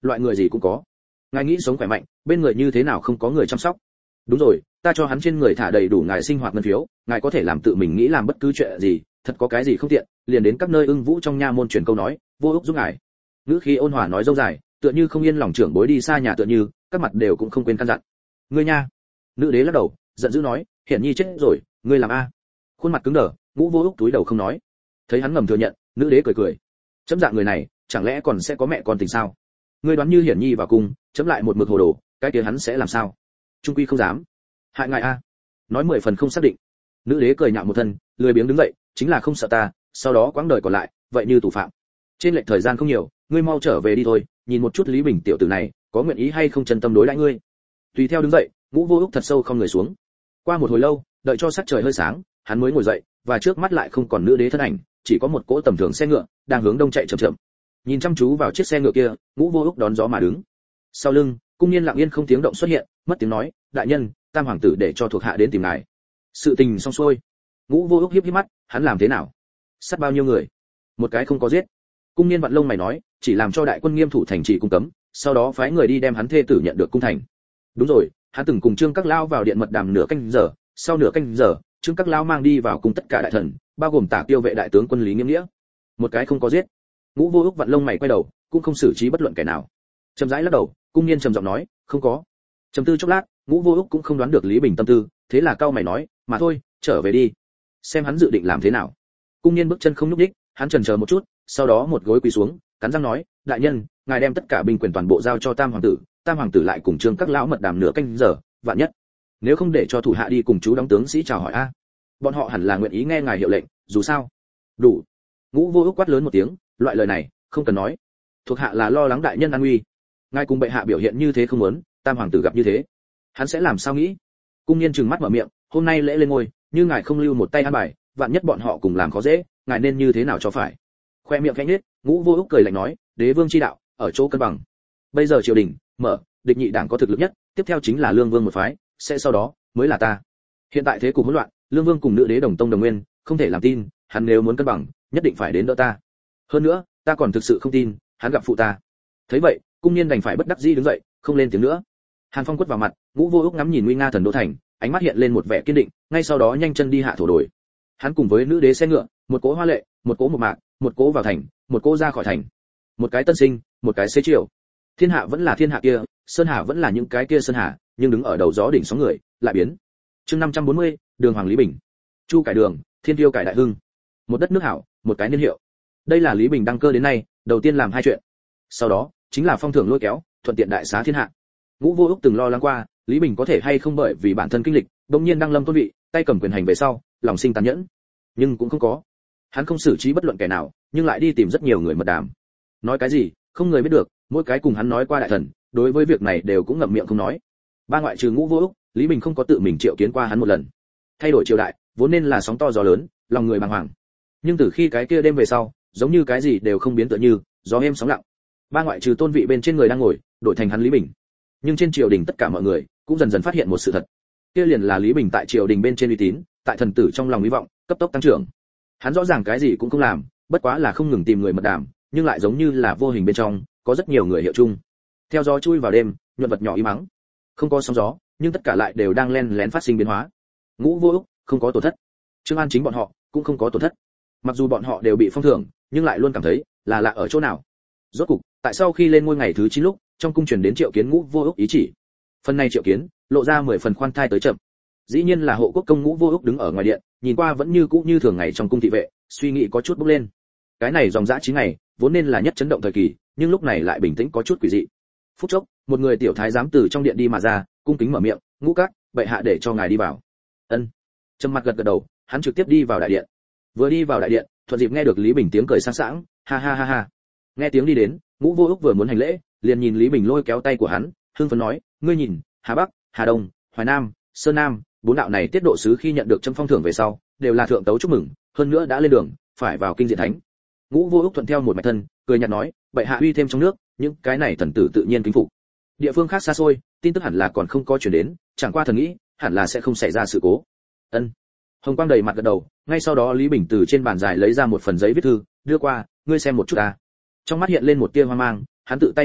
loại người gì cũng có. Ngài nghĩ sống khỏe mạnh, bên người như thế nào không có người chăm sóc? Đúng rồi, ta cho hắn trên người thả đầy đủ ngài sinh hoạt ngân phiếu, ngài có thể làm tự mình nghĩ làm bất cứ chuyện gì, thật có cái gì không tiện, liền đến các nơi ưng vũ trong nha môn truyền câu nói, vô úc giúp ngài. Ngữ khí ôn hòa nói dâu dài, tựa như không yên lòng trưởng bối đi xa nhà tựa như, các mặt đều cũng không quên căn dặn. Ngươi nha. Nữ đế lắc đầu, giận dữ nói, hiển nhi chết rồi, ngươi làm a? Khuôn mặt cứng đờ, ngũ vô úc túi đầu không nói. Thấy hắn ngầm thừa nhận, nữ đế cười cười. Chấm dạng người này, chẳng lẽ còn sẽ có mẹ con tình sao? Ngươi đoán như hiển nhi vào cung, chấm lại một mực hồ đồ, cái kia hắn sẽ làm sao? Trung quy không dám. Hại ngài a. Nói mười phần không xác định. Nữ đế cười nhạo một thân, lười biếng đứng dậy, chính là không sợ ta, sau đó quãng đời còn lại, vậy như tù phạm. Trên lệch thời gian không nhiều, ngươi mau trở về đi thôi, nhìn một chút Lý Bình tiểu tử này, có nguyện ý hay không chân tâm đối đãi ngươi. Tùy theo đứng dậy, Ngũ Vô Úc thật sâu không người xuống. Qua một hồi lâu, đợi cho sắc trời hơi sáng, hắn mới ngồi dậy, và trước mắt lại không còn nữ đế thân ảnh, chỉ có một cỗ tầm thường xe ngựa đang hướng đông chạy chậm chậm. Nhìn chăm chú vào chiếc xe ngựa kia, Ngũ Vô Úc đón gió mà đứng. Sau lưng, cung niên lặng yên không tiếng động xuất hiện, mất tiếng nói, đại nhân, tam hoàng tử để cho thuộc hạ đến tìm ngài. Sự tình xong xuôi. Ngũ Vô Úc híp híp mắt, hắn làm thế nào? Sát bao nhiêu người? Một cái không có giết. Cung niên vặn lông mày nói, chỉ làm cho đại quân nghiêm thủ thành trì cung cấm, sau đó phái người đi đem hắn thê tử nhận được cung thành. Đúng rồi, hắn từng cùng Trương Các Lao vào điện mật đàm nửa canh giờ, sau nửa canh giờ, Trương Các Lao mang đi vào cùng tất cả đại thần, bao gồm Tả Tiêu vệ đại tướng quân Lý Nghiêm Nghĩa. Một cái không có giết. Ngũ Vô Úc vặn lông mày quay đầu, cũng không xử trí bất luận kẻ nào. Trầm rãi lắc đầu, cung niên trầm giọng nói, không có. Trầm tư chốc lát, Ngũ Vô Úc cũng không đoán được Lý Bình tâm tư, thế là cau mày nói, mà thôi, trở về đi. Xem hắn dự định làm thế nào. Cung niên bước chân không nhúc nhích, hắn chần chờ một chút, sau đó một gối quỳ xuống, cắn răng nói, đại nhân, ngài đem tất cả binh quyền toàn bộ giao cho tam hoàng tử, tam hoàng tử lại cùng Trương Các lão mật đàm nửa canh giờ, vạn nhất nếu không để cho thủ hạ đi cùng chú đóng tướng sĩ chào hỏi a. Bọn họ hẳn là nguyện ý nghe ngài hiệu lệnh, dù sao. Đủ. Ngũ Vô Úc quát lớn một tiếng, loại lời này không cần nói. Thuộc hạ là lo lắng đại nhân an nguy. Ngài cùng bệ hạ biểu hiện như thế không muốn, tam hoàng tử gặp như thế, hắn sẽ làm sao nghĩ? Cung niên trừng mắt mở miệng, hôm nay lễ lên ngôi, như ngài không lưu một tay an bài, vạn nhất bọn họ cùng làm khó dễ, ngài nên như thế nào cho phải? Khoe miệng khẽ nhếch, Ngũ Vô Úc cười lạnh nói, đế vương chi đạo, ở chỗ cân bằng. Bây giờ triều đình mở, địch nhị đảng có thực lực nhất, tiếp theo chính là lương vương một phái, sẽ sau đó mới là ta. Hiện tại thế cục hỗn loạn, lương vương cùng nữ đế đồng tông đồng nguyên, không thể làm tin, hắn nếu muốn cân bằng, nhất định phải đến đỡ ta. Hơn nữa, ta còn thực sự không tin, hắn gặp phụ ta. Thấy vậy, cung niên đành phải bất đắc dĩ đứng dậy, không lên tiếng nữa. Hàn Phong quất vào mặt, Ngũ Vô Úc ngắm nhìn nguy nga thần đô thành, ánh mắt hiện lên một vẻ kiên định, ngay sau đó nhanh chân đi hạ thổ đồi. Hắn cùng với nữ đế xe ngựa, một cỗ hoa lệ, một cỗ một mạc, một cỗ vào thành, một cỗ ra khỏi thành. Một cái tân sinh, một cái xế chiều. Thiên hạ vẫn là thiên hạ kia, sơn hà vẫn là những cái kia sơn hà, nhưng đứng ở đầu gió đỉnh sóng người, lại biến. Chương năm trăm bốn mươi, Đường Hoàng Lý Bình. Chu cải đường, Thiên tiêu cải đại hưng. Một đất nước hảo, một cái niên hiệu. Đây là Lý Bình đăng cơ đến nay, đầu tiên làm hai chuyện. Sau đó, chính là phong thưởng lôi kéo, thuận tiện đại xá thiên hạ. Ngũ Vô Úc từng lo lắng qua, Lý Bình có thể hay không bởi vì bản thân kinh lịch, đột nhiên đăng lâm tôn vị, tay cầm quyền hành về sau, lòng sinh tàn nhẫn. Nhưng cũng không có. Hắn không xử trí bất luận kẻ nào, nhưng lại đi tìm rất nhiều người mật đàm. Nói cái gì, không người biết được, mỗi cái cùng hắn nói qua đại thần, đối với việc này đều cũng ngậm miệng không nói. Ba ngoại trừ Ngũ Vô Úc, Lý Bình không có tự mình triệu kiến qua hắn một lần. Thay đổi triều đại, vốn nên là sóng to gió lớn, lòng người bàng hoàng. Nhưng từ khi cái kia đêm về sau, giống như cái gì đều không biến tựa như, gió êm sóng lặng. Ba ngoại trừ tôn vị bên trên người đang ngồi, đổi thành hắn Lý Bình. Nhưng trên triều đình tất cả mọi người cũng dần dần phát hiện một sự thật. Kia liền là Lý Bình tại triều đình bên trên uy tín, tại thần tử trong lòng hy vọng, cấp tốc tăng trưởng. Hắn rõ ràng cái gì cũng không làm, bất quá là không ngừng tìm người mật đàm, nhưng lại giống như là vô hình bên trong, có rất nhiều người hiệu chung. Theo gió chui vào đêm, nhuận vật nhỏ im mắng. Không có sóng gió, nhưng tất cả lại đều đang len lén phát sinh biến hóa. Ngũ Vô Úc không có tổn thất, Trương An chính bọn họ cũng không có tổn thất. Mặc dù bọn họ đều bị phong thưởng, nhưng lại luôn cảm thấy là lạ ở chỗ nào. Rốt cục, tại sau khi lên ngôi ngày thứ chín lúc, trong cung truyền đến triệu kiến Ngũ Vô Úc ý chỉ. Phần này triệu kiến, lộ ra mười phần khoan thai tới chậm. Dĩ nhiên là hộ quốc công Ngũ Vô Úc đứng ở ngoài điện, nhìn qua vẫn như cũ như thường ngày trong cung thị vệ, suy nghĩ có chút bốc lên. Cái này dòng dã chín ngày, vốn nên là nhất chấn động thời kỳ, nhưng lúc này lại bình tĩnh có chút quỷ dị. Phút chốc, một người tiểu thái giám từ trong điện đi mà ra, cung kính mở miệng, "Ngũ các, bệ hạ để cho ngài đi vào." Ân. Trầm mặt gật gật đầu, hắn trực tiếp đi vào đại điện. Vừa đi vào đại điện, thuận dịp nghe được Lý Bình tiếng cười sang sảng, ha ha ha ha. Nghe tiếng đi đến, Ngũ Vô Úc vừa muốn hành lễ, liền nhìn Lý Bình lôi kéo tay của hắn, hưng phấn nói, "Ngươi nhìn, Hà Bắc, Hà Đông, Hoài Nam, Sơn Nam, bốn đạo này tiết độ sứ khi nhận được châm phong thưởng về sau, đều là thượng tấu chúc mừng, hơn nữa đã lên đường, phải vào kinh diện thánh." Ngũ Vô Úc thuận theo một mạch thân, cười nhạt nói, "Bệ hạ uy thêm trong nước, những cái này thần tử tự nhiên kính phục. Địa phương khác xa xôi, tin tức hẳn là còn không có truyền đến, chẳng qua thần nghĩ, hẳn là sẽ không xảy ra sự cố." Ân. Hồng quang đầy mặt gật đầu, ngay sau đó Lý Bình từ trên bàn dài lấy ra một phần giấy viết thư, đưa qua, "Ngươi xem một chút ta." Trong mắt hiện lên một tia hoang mang, hắn tự tay tiếp nhận,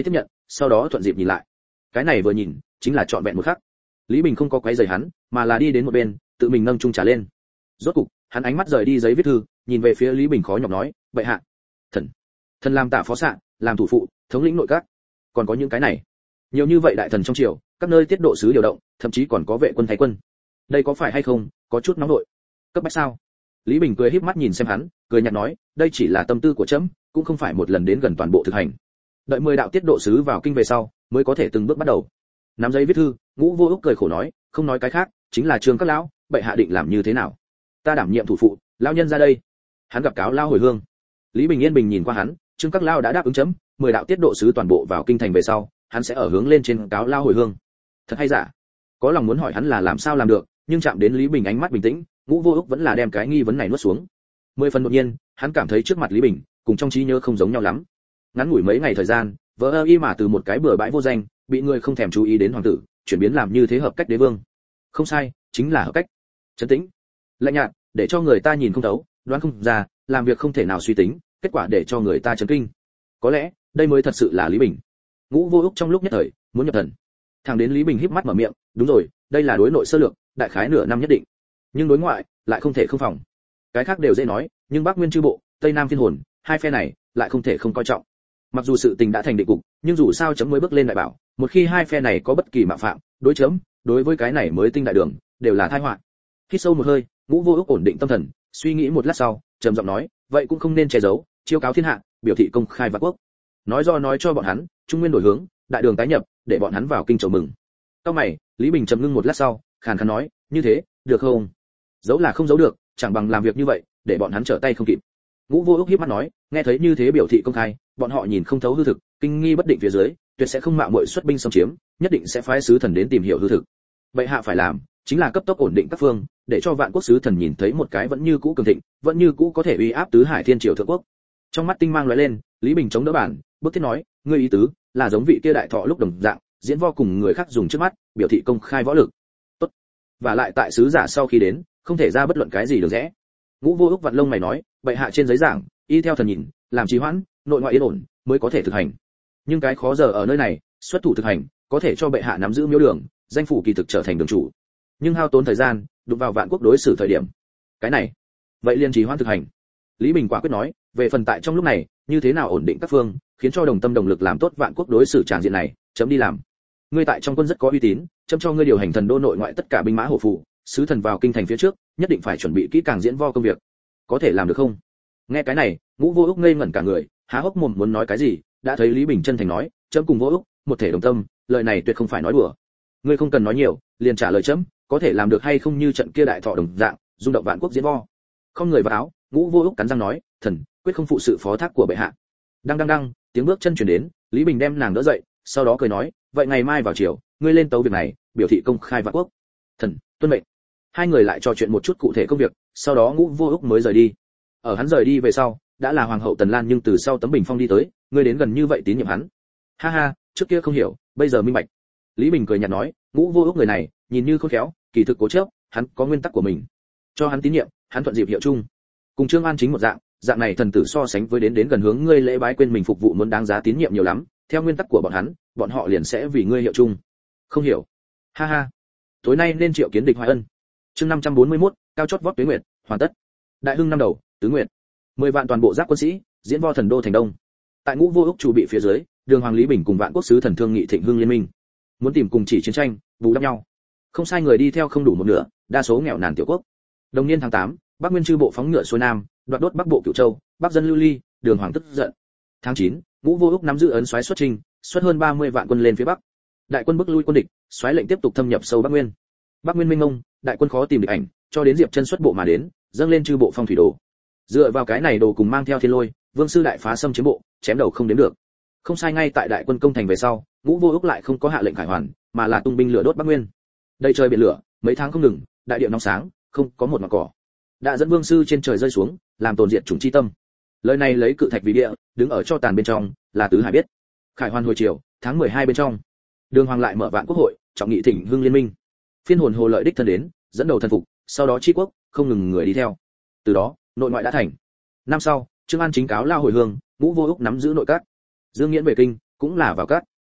sau đó thuận dịp nhìn lại. Cái này vừa nhìn, chính là trọn vẹn một khắc. Lý Bình không có quấy rầy hắn, mà là đi đến một bên, tự mình nâng chung trà lên. Rốt cục, hắn ánh mắt rời đi giấy viết thư, nhìn về phía Lý Bình khó nhọc nói, "Bệ hạ, thần, thần làm tạ phó xạ, làm thủ phụ, thống lĩnh nội các, còn có những cái này. Nhiều như vậy đại thần trong triều, các nơi tiết độ sứ điều động, thậm chí còn có vệ quân thái quân. Đây có phải hay không, có chút nóng nội. Cấp bách sao?" Lý Bình cười híp mắt nhìn xem hắn, cười nhạt nói, "Đây chỉ là tâm tư của trẫm, cũng không phải một lần đến gần toàn bộ thực hành. Đợi mười đạo tiết độ sứ vào kinh về sau, mới có thể từng bước bắt đầu." Nắm giấy viết thư, Ngũ Vô Úc cười khổ nói, "Không nói cái khác, chính là Trương các lão, bệ hạ định làm như thế nào? Ta đảm nhiệm thủ phụ, lão nhân ra đây." Hắn gặp cáo lao hồi hương. Lý Bình yên bình nhìn qua hắn, Trương các lão đã đáp ứng chấm, mười đạo tiết độ sứ toàn bộ vào kinh thành về sau, hắn sẽ ở hướng lên trên cáo lao hồi hương. Thật hay giả? Có lòng muốn hỏi hắn là làm sao làm được, nhưng chạm đến Lý Bình ánh mắt bình tĩnh, Ngũ Vô Úc vẫn là đem cái nghi vấn này nuốt xuống. Mười phần đột nhiên, hắn cảm thấy trước mặt Lý Bình, cùng trong trí nhớ không giống nhau lắm. Ngắn ngủi mấy ngày thời gian, vỡ ơ y mà từ một cái bừa bãi vô danh, bị người không thèm chú ý đến hoàng tử, chuyển biến làm như thế hợp cách đế vương. Không sai, chính là hợp cách. Trấn tĩnh, lạnh nhạt, để cho người ta nhìn không thấu, đoán không ra, làm việc không thể nào suy tính, kết quả để cho người ta chấn kinh. Có lẽ, đây mới thật sự là Lý Bình. Ngũ Vô Úc trong lúc nhất thời, muốn nhập thần. Thẳng đến Lý Bình híp mắt mở miệng, "Đúng rồi, đây là đối nội sơ lược, đại khái nửa năm nhất định. Nhưng đối ngoại, lại không thể không phòng. Cái khác đều dễ nói, nhưng Bắc Nguyên chư bộ, Tây Nam phiên hồn, hai phe này, lại không thể không coi trọng. Mặc dù sự tình đã thành định cục, nhưng dù sao chấm mới bước lên đại bảo, một khi hai phe này có bất kỳ mạo phạm, đối chấm, đối với cái này mới tinh đại đường, đều là tai họa." Hít sâu một hơi, Ngũ Vô Úc ổn định tâm thần, suy nghĩ một lát sau, trầm giọng nói, "Vậy cũng không nên che giấu, chiêu cáo thiên hạ, biểu thị công khai vạn quốc. Nói do nói cho bọn hắn, Trung Nguyên đổi hướng, đại đường tái nhập, để bọn hắn vào kinh chầu mừng." Cao mày, Lý Bình trầm ngưng một lát sau, khàn khàn nói, "Như thế, được không?" Giấu là không giấu được, chẳng bằng làm việc như vậy, để bọn hắn trở tay không kịp. Ngũ Vô Úc híp mắt nói, nghe thấy như thế biểu thị công khai, bọn họ nhìn không thấu hư thực, kinh nghi bất định phía dưới, tuyệt sẽ không mạo muội xuất binh xâm chiếm, nhất định sẽ phái sứ thần đến tìm hiểu hư thực. Vậy hạ phải làm, chính là cấp tốc ổn định các phương, để cho vạn quốc sứ thần nhìn thấy một cái vẫn như cũ cường thịnh, vẫn như cũ có thể uy áp tứ hải thiên triều thượng quốc. Trong mắt tinh mang lóe lên, Lý Bình chống đỡ bản, bước tiếp nói, ngươi ý tứ là giống vị kia đại thọ lúc đồng dạng, diễn vo cùng người khác dùng trước mắt, biểu thị công khai võ lực. Tốt. Và lại tại sứ giả sau khi đến, không thể ra bất luận cái gì được rẽ. Ngũ Vô Úc vặn lông mày nói, bệ hạ trên giấy giảng, y theo thần nhìn, làm trì hoãn, nội ngoại yên ổn, mới có thể thực hành. Nhưng cái khó giờ ở nơi này, xuất thủ thực hành, có thể cho bệ hạ nắm giữ miếu đường, danh phủ kỳ thực trở thành đường chủ. Nhưng hao tốn thời gian, đụng vào vạn quốc đối xử thời điểm. Cái này, vậy liên trì hoãn thực hành. Lý Bình quả quyết nói, về phần tại trong lúc này, như thế nào ổn định các phương, khiến cho đồng tâm đồng lực làm tốt vạn quốc đối xử tràng diện này, chấm đi làm. Ngươi tại trong quân rất có uy tín, chấm cho ngươi điều hành thần đô nội ngoại tất cả binh mã hộ phụ, sứ thần vào kinh thành phía trước, nhất định phải chuẩn bị kỹ càng diễn vo công việc. Có thể làm được không? Nghe cái này, Ngũ Vô Úc ngây ngẩn cả người, há hốc mồm muốn nói cái gì, đã thấy Lý Bình chân thành nói, chấm cùng Vô Úc, một thể đồng tâm, lời này tuyệt không phải nói đùa. Ngươi không cần nói nhiều, liền trả lời chấm, có thể làm được hay không như trận kia đại thọ đồng dạng, rung động vạn quốc diễn vo. Không người vào áo, Ngũ Vô Úc cắn răng nói, thần quyết không phụ sự phó thác của bệ hạ. Đang đang đang, tiếng bước chân truyền đến, Lý Bình đem nàng đỡ dậy, sau đó cười nói, vậy ngày mai vào chiều, ngươi lên tấu việc này, biểu thị công khai vạn quốc. Thần tuân mệnh. Hai người lại trò chuyện một chút cụ thể công việc, sau đó Ngũ Vô Úc mới rời đi. Ở hắn rời đi về sau, đã là hoàng hậu Tần Lan, nhưng từ sau tấm bình phong đi tới, ngươi đến gần như vậy tín nhiệm hắn. Ha ha, trước kia không hiểu, bây giờ minh bạch. Lý Bình cười nhạt nói, Ngũ Vô Úc người này, nhìn như khôn khéo, kỳ thực cố chấp, hắn có nguyên tắc của mình. Cho hắn tín nhiệm, hắn thuận dịp hiệu chung. Cùng Trương An chính một dạng, dạng này thần tử so sánh với đến đến gần hướng ngươi lễ bái quên mình phục vụ muốn đáng giá tín nhiệm nhiều lắm, theo nguyên tắc của bọn hắn, bọn họ liền sẽ vì ngươi hiệu chung. Không hiểu. Ha ha. Tối nay nên triệu kiến địch Hoài Ân. Chương năm trăm bốn mươi mốt, cao chót vót tuế nguyệt, hoàn tất. Đại hưng năm đầu, tứ nguyệt. mười vạn toàn bộ giáp quân sĩ, diễn vo thần đô thành đông. Tại Ngũ Vô Úc chủ bị phía dưới, Đường Hoàng Lý Bình cùng vạn quốc sứ thần thương nghị thịnh hưng liên minh. Muốn tìm cùng chỉ chiến tranh, bù đắp nhau. Không sai người đi theo không đủ một nửa, đa số nghèo nàn tiểu quốc. Đồng niên tháng tám, Bắc Nguyên chư bộ phóng ngựa xuôi nam, đoạt đốt Bắc bộ Cửu Châu, Bắc dân lưu ly, Đường Hoàng tức giận. Tháng chín, Ngũ Vô Úc nắm giữ ấn soái xuất trình, xuất hơn ba mươi vạn quân lên phía bắc. Đại quân bức lui quân địch, soái lệnh tiếp tục thâm nhập sâu Bắc Nguyên. Bắc Nguyên minh ngông, đại quân khó tìm địch ảnh, cho đến Diệp Chân xuất bộ mà đến, dâng lên chư bộ phong thủy đồ. Dựa vào cái này đồ cùng mang theo thiên lôi, Vương sư đại phá xâm chiếm bộ, chém đầu không đến được. Không sai, ngay tại đại quân công thành về sau, Ngũ Vô Úc lại không có hạ lệnh khải hoàn, mà là tung binh lửa đốt Bắc Nguyên. Đây trời biển lửa, mấy tháng không ngừng, đại địa nóng sáng, không có một mảng cỏ. Đã dẫn Vương sư trên trời rơi xuống, làm tồn diệt chủng chi tâm. Lời này lấy cự thạch vì địa, đứng ở cho tàn bên trong, là tứ hải biết. Khải hoàn hồi chiều, tháng mười hai bên trong. Đường Hoàng lại mở vạn quốc hội, trọng nghị thịnh hưng liên minh. Phiên hồn hồ lợi đích thân đến, dẫn đầu thần phục, sau đó chi quốc, không ngừng người đi theo. Từ đó, nội ngoại đã thành. Năm sau, Trương An chính cáo lao hồi hương, Ngũ Vô Úc nắm giữ nội các. Dương Nghiễn về kinh, cũng là vào các.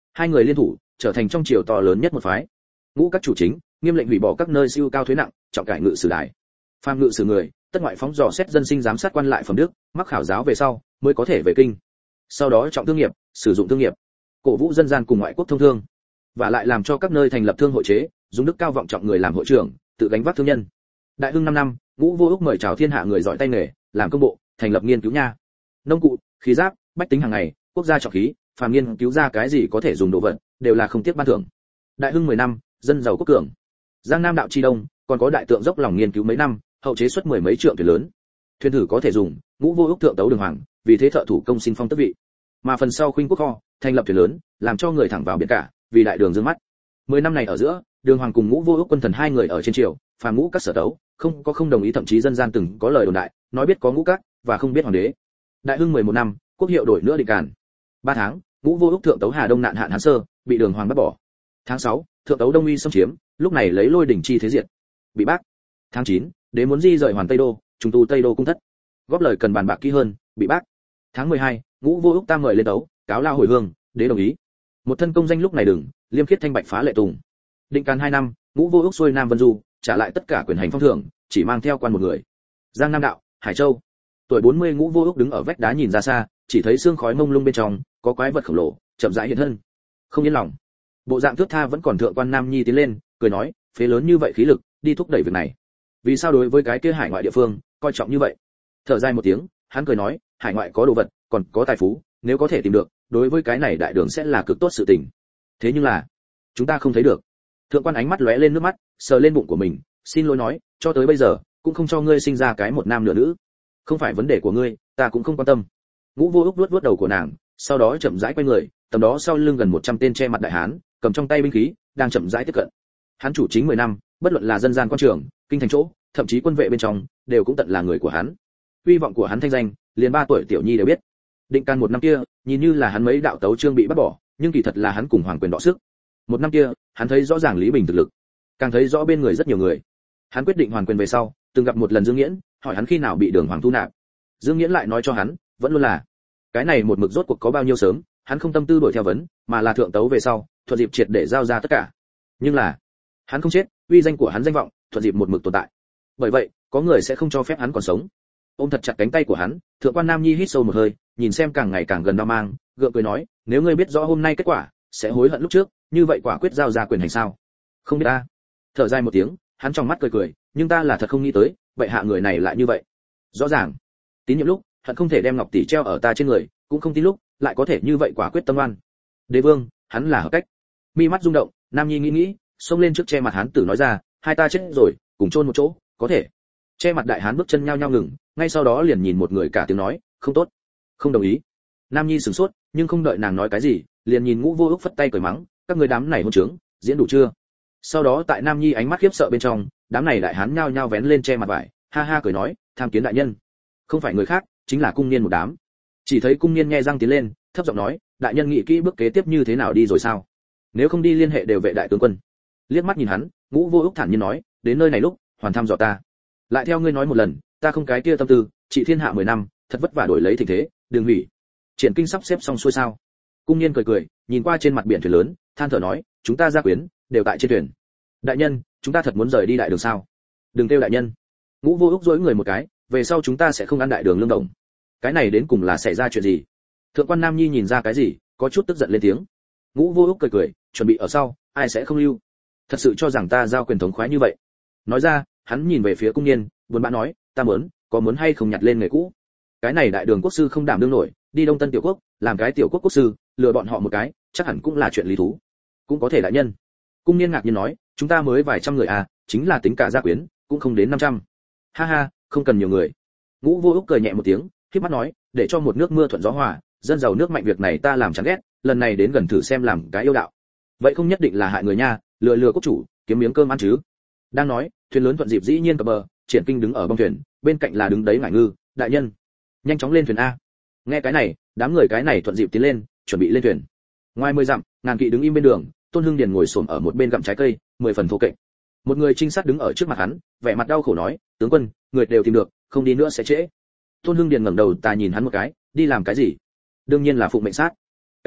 Hai người liên thủ, trở thành trong triều to lớn nhất một phái. Ngũ các chủ chính, nghiêm lệnh hủy bỏ các nơi siêu cao thuế nặng, trọng cải ngự sử đài. Phàm ngự sử người, tất ngoại phóng dò xét dân sinh giám sát quan lại phẩm đức, mắc khảo giáo về sau, mới có thể về kinh. Sau đó trọng thương nghiệp, sử dụng thương nghiệp, cổ vũ dân gian cùng ngoại quốc thông thương, và lại làm cho các nơi thành lập thương hội chế, dùng đức cao vọng trọng người làm hội trưởng, tự gánh vác thương nhân. Đại hưng năm năm, Ngũ Vô Úc mời chào thiên hạ người giỏi tay nghề, làm công bộ, thành lập nghiên cứu nha, nông cụ, khí giáp, bách tính hàng ngày, quốc gia trọng khí, phàm nghiên cứu ra cái gì có thể dùng đồ vật, đều là không tiếc ban thưởng. Đại hưng mười năm, dân giàu quốc cường. Giang Nam đạo chi đông, còn có đại tượng dốc lòng nghiên cứu mấy năm, hậu chế xuất mười mấy trượng thuyền lớn. Thuyền thử có thể dùng, Ngũ Vô Úc thượng tấu đường hoàng, vì thế thợ thủ công xin phong tước vị. Mà phần sau khuynh quốc kho, thành lập thuyền lớn, làm cho người thẳng vào biển cả, vì đại đường dương mắt. Mười năm này ở giữa, Đường Hoàng cùng Ngũ Vô Úc quân thần hai người ở trên triều, phàm ngũ các sở tấu, không có không đồng ý, thậm chí dân gian từng có lời đồn đại, nói biết có ngũ các và không biết hoàng đế. Đại hưng mười một năm, quốc hiệu đổi nữa định càn. Ba tháng, Ngũ Vô Úc thượng tấu Hà Đông nạn hạn Hán Sơ, bị Đường Hoàng bắt bỏ. Tháng sáu, thượng tấu Đông Uy xâm chiếm, lúc này lấy lôi đỉnh chi thế diệt, bị bác. Tháng chín, đế muốn di rời Hoàn Tây Đô, trùng tu Tây Đô cung thất, góp lời cần bàn bạc kỹ hơn, bị bác. Tháng mười hai, Ngũ Vô Úc tam mời lên tấu, cáo lao hồi hương, đế đồng ý. Một thân công danh lúc này đừng, liêm khiết thanh bạch phá lệ tùng. Định càn hai năm, Ngũ Vô Úc xuôi Nam Vân Du, trả lại tất cả quyền hành phong thưởng, chỉ mang theo quan một người. Giang Nam đạo, Hải Châu. Tuổi bốn mươi Ngũ Vô Úc đứng ở vách đá nhìn ra xa, chỉ thấy sương khói mông lung bên trong, có quái vật khổng lồ, chậm rãi hiện thân. Không yên lòng. Bộ dạng thước tha vẫn còn thượng quan Nam Nhi tiến lên, cười nói, phế lớn như vậy khí lực, đi thúc đẩy việc này. Vì sao đối với cái kia hải ngoại địa phương, coi trọng như vậy? Thở dài một tiếng, hắn cười nói, hải ngoại có đồ vật, còn có tài phú, nếu có thể tìm được, đối với cái này đại đường sẽ là cực tốt sự tình. Thế nhưng là, chúng ta không thấy được. Thượng quan ánh mắt lóe lên nước mắt, sờ lên bụng của mình, xin lỗi nói, cho tới bây giờ, cũng không cho ngươi sinh ra cái một nam nửa nữ. Không phải vấn đề của ngươi, ta cũng không quan tâm. Ngũ Vô Úc vuốt vuốt đầu của nàng, sau đó chậm rãi quay người, tầm đó sau lưng gần một trăm tên che mặt đại hán, cầm trong tay binh khí, đang chậm rãi tiếp cận. Hắn chủ chính mười năm, bất luận là dân gian quan trường, kinh thành chỗ, thậm chí quân vệ bên trong, đều cũng tận là người của hắn. Uy vọng của hắn thanh danh, liền ba tuổi tiểu nhi đều biết. Định càn một năm kia, nhìn như là hắn mấy đạo tấu chương bị bắt bỏ, nhưng kỳ thật là hắn cùng hoàng quyền đọ sức. Một năm kia, hắn thấy rõ ràng Lý Bình thực lực, càng thấy rõ bên người rất nhiều người. Hắn quyết định hoàn quyền về sau, từng gặp một lần Dương Nghiễn, hỏi hắn khi nào bị Đường Hoàng thu nạp. Dương Nghiễn lại nói cho hắn, vẫn luôn là. Cái này một mực rốt cuộc có bao nhiêu sớm, hắn không tâm tư đuổi theo vấn, mà là thượng tấu về sau, thuận dịp triệt để giao ra tất cả. Nhưng là, hắn không chết, uy danh của hắn danh vọng, thuận dịp một mực tồn tại. Bởi vậy, có người sẽ không cho phép hắn còn sống. Ôm thật chặt cánh tay của hắn, thượng quan Nam Nhi hít sâu một hơi, nhìn xem càng ngày càng gần đau mang, gượng cười nói, nếu ngươi biết rõ hôm nay kết quả, sẽ hối hận lúc trước, như vậy quả quyết giao ra quyền hành sao? Không biết ta. Thở dài một tiếng, hắn trong mắt cười cười, nhưng ta là thật không nghĩ tới, vậy hạ người này lại như vậy. Rõ ràng, tín nhiệm lúc, hận không thể đem ngọc tỷ treo ở ta trên người, cũng không tin lúc, lại có thể như vậy quả quyết tâm oan. Đế vương, hắn là hợp cách. Mi mắt rung động, Nam Nhi nghĩ nghĩ, xông lên trước che mặt hán tử nói ra, hai ta chết rồi, cùng chôn một chỗ, có thể. Che mặt đại hán bước chân nhao nhao ngừng, ngay sau đó liền nhìn một người cả tiếng nói, không tốt, không đồng ý. Nam Nhi sửng sốt, nhưng không đợi nàng nói cái gì, liền nhìn Ngũ Vô Úc phất tay cười mắng, các người đám này hôn trướng, diễn đủ chưa? Sau đó tại Nam Nhi ánh mắt khiếp sợ bên trong, đám này đại hán nhao nhao vén lên che mặt vải, ha ha cười nói, tham kiến đại nhân. Không phải người khác, chính là cung niên một đám. Chỉ thấy cung niên nhe răng tiến lên, thấp giọng nói, đại nhân nghĩ kỹ bước kế tiếp như thế nào đi rồi sao? Nếu không đi liên hệ đều vệ đại tướng quân. Liếc mắt nhìn hắn, Ngũ Vô Úc thản nhiên nói, đến nơi này lúc, hoàn thăm dò ta. Lại theo ngươi nói một lần, ta không cái kia tâm tư, trị thiên hạ mười năm, thật vất vả đổi lấy tình thế, đừng hủy. Triển kinh sắp xếp xong xuôi sao? Cung niên cười cười, nhìn qua trên mặt biển thuyền lớn, than thở nói, chúng ta gia quyến, đều tại trên thuyền. Đại nhân, chúng ta thật muốn rời đi đại đường sao? Đừng kêu đại nhân. Ngũ Vô Úc dối người một cái, về sau chúng ta sẽ không ăn đại đường lương đồng. Cái này đến cùng là xảy ra chuyện gì? Thượng quan Nam Nhi nhìn ra cái gì, có chút tức giận lên tiếng. Ngũ Vô Úc cười cười, chuẩn bị ở sau, ai sẽ không lưu? Thật sự cho rằng ta giao quyền thống khoái như vậy? Nói ra, hắn nhìn về phía cung niên, buồn bã nói, ta muốn, có muốn hay không nhặt lên nghề cũ? Cái này đại đường quốc sư không đảm đương nổi, đi Đông Tân tiểu quốc, làm cái tiểu quốc quốc sư, lừa bọn họ một cái, chắc hẳn cũng là chuyện lý thú. Cũng có thể đại nhân. Cung niên ngạc nhiên nói, chúng ta mới vài trăm người à, chính là tính cả gia quyến, cũng không đến năm trăm. Ha ha, không cần nhiều người. Ngũ Vô Úc cười nhẹ một tiếng, khép mắt nói, để cho một nước mưa thuận gió hòa, dân giàu nước mạnh việc này ta làm chán ghét, lần này đến gần thử xem làm cái yêu đạo. Vậy không nhất định là hại người nha, lừa lừa quốc chủ, kiếm miếng cơm ăn chứ. Đang nói, thuyền lớn thuận dịp dĩ nhiên cập bờ, Triển Kinh đứng ở bong thuyền, bên cạnh là đứng đấy Ngải Ngư, đại nhân, nhanh chóng lên thuyền a. Nghe cái này, đám người cái này thuận dịp tiến lên, chuẩn bị lên thuyền. Ngoài mười dặm, ngàn kỵ đứng im bên đường, Tôn Hưng Điền ngồi xổm ở một bên gặm trái cây, mười phần thô kệch. Một người trinh sát đứng ở trước mặt hắn, vẻ mặt đau khổ nói, tướng quân, người đều tìm được, không đi nữa sẽ trễ. Tôn Hưng Điền ngẩng đầu ta nhìn hắn một cái, đi làm cái gì? Đương nhiên là phụ mệnh sát.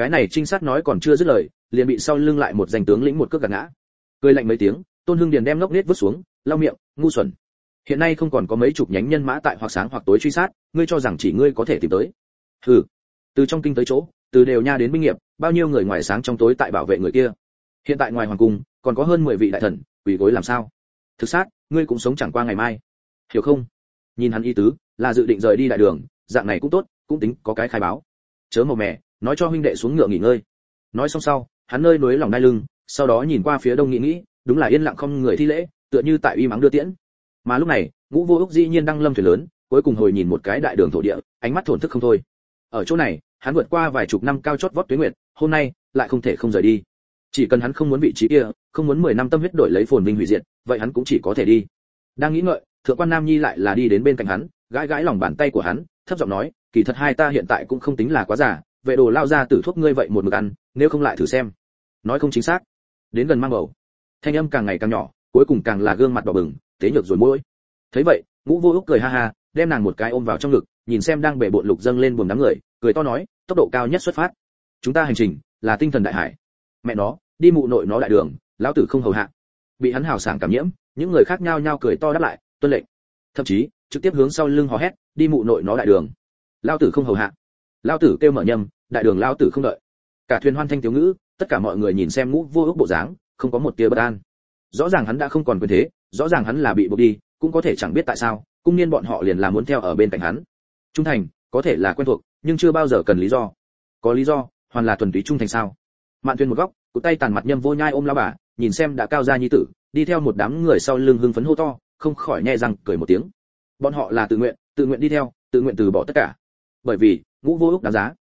Cái này trinh sát nói còn chưa dứt lời, liền bị sau lưng lại một danh tướng lĩnh một cước gạt ngã. Cười lạnh mấy tiếng, Tôn Hưng Điền đem ngốc nết vứt xuống, lau miệng, ngu xuẩn. Hiện nay không còn có mấy chục nhánh nhân mã tại hoặc sáng hoặc tối truy sát, ngươi cho rằng chỉ ngươi có thể tìm tới? Hừ. Từ trong kinh tới chỗ, từ đều nha đến binh nghiệp, bao nhiêu người ngoài sáng trong tối tại bảo vệ người kia. Hiện tại ngoài hoàng cung, còn có hơn mười vị đại thần, quỳ gối làm sao? Thực sát, ngươi cũng sống chẳng qua ngày mai. Hiểu không? Nhìn hắn ý tứ, là dự định rời đi đại đường, dạng này cũng tốt, cũng tính có cái khai báo. Chớ màu mè, nói cho huynh đệ xuống ngựa nghỉ ngơi. Nói xong sau, hắn nơi núi lòng đai lưng, sau đó nhìn qua phía đông nghĩ nghĩ, đúng là yên lặng không người thi lễ, tựa như tại uy mắng đưa tiễn. Mà lúc này, Ngũ Vô Úc dĩ nhiên đang lâm thuyền lớn, cuối cùng hồi nhìn một cái đại đường thổ địa, ánh mắt thổn thức không thôi. Ở chỗ này, hắn vượt qua vài chục năm cao chót vót tuế nguyệt, hôm nay lại không thể không rời đi. Chỉ cần hắn không muốn vị trí kia, không muốn mười năm tâm huyết đổi lấy phồn vinh hủy diệt, vậy hắn cũng chỉ có thể đi. Đang nghĩ ngợi, thượng quan Nam Nhi lại là đi đến bên cạnh hắn, gãi gãi lòng bàn tay của hắn, thấp giọng nói, kỳ thật hai ta hiện tại cũng không tính là quá già, vệ đồ lao ra tử thuốc ngươi vậy một mực ăn, nếu không lại thử xem. Nói không chính xác. Đến gần mang bầu, thanh âm càng ngày càng nhỏ, cuối cùng càng là gương mặt đỏ bừng, tế nhược rồi môi. Thấy vậy, Ngũ Vô Úc cười ha ha, đem nàng một cái ôm vào trong ngực, nhìn xem đang bể bộn lục dâng lên buồm đám người, cười to nói, tốc độ cao nhất xuất phát. Chúng ta hành trình là tinh thần đại hải. Mẹ nó, đi mụ nội nó đại đường, lão tử không hầu hạ. Bị hắn hào sảng cảm nhiễm, những người khác nhao nhao cười to đáp lại, tuân lệnh. Thậm chí, trực tiếp hướng sau lưng hò hét, đi mụ nội nó đại đường. Lão tử không hầu hạ. Lão tử kêu mở nhầm, đại đường lão tử không đợi. Cả thuyền hoan thanh thiếu ngữ, tất cả mọi người nhìn xem Ngũ Vô Úc bộ dáng, không có một tia bất an. Rõ ràng hắn đã không còn quyền thế, rõ ràng hắn là bị buộc đi, cũng có thể chẳng biết tại sao, cung niên bọn họ liền là muốn theo ở bên cạnh hắn. Trung thành, có thể là quen thuộc, nhưng chưa bao giờ cần lý do. Có lý do, hoàn là thuần túy trung thành sao? Mạn Tuyên một góc, cụt tay tàn mặt Nhâm Vô Nhai ôm lão bà, nhìn xem đã cao gia nhi tử, đi theo một đám người sau lưng hưng phấn hô to, không khỏi nhẹ răng cười một tiếng. Bọn họ là tự nguyện, tự nguyện đi theo, tự nguyện từ bỏ tất cả. Bởi vì, Ngũ Vô Úc đáng giá.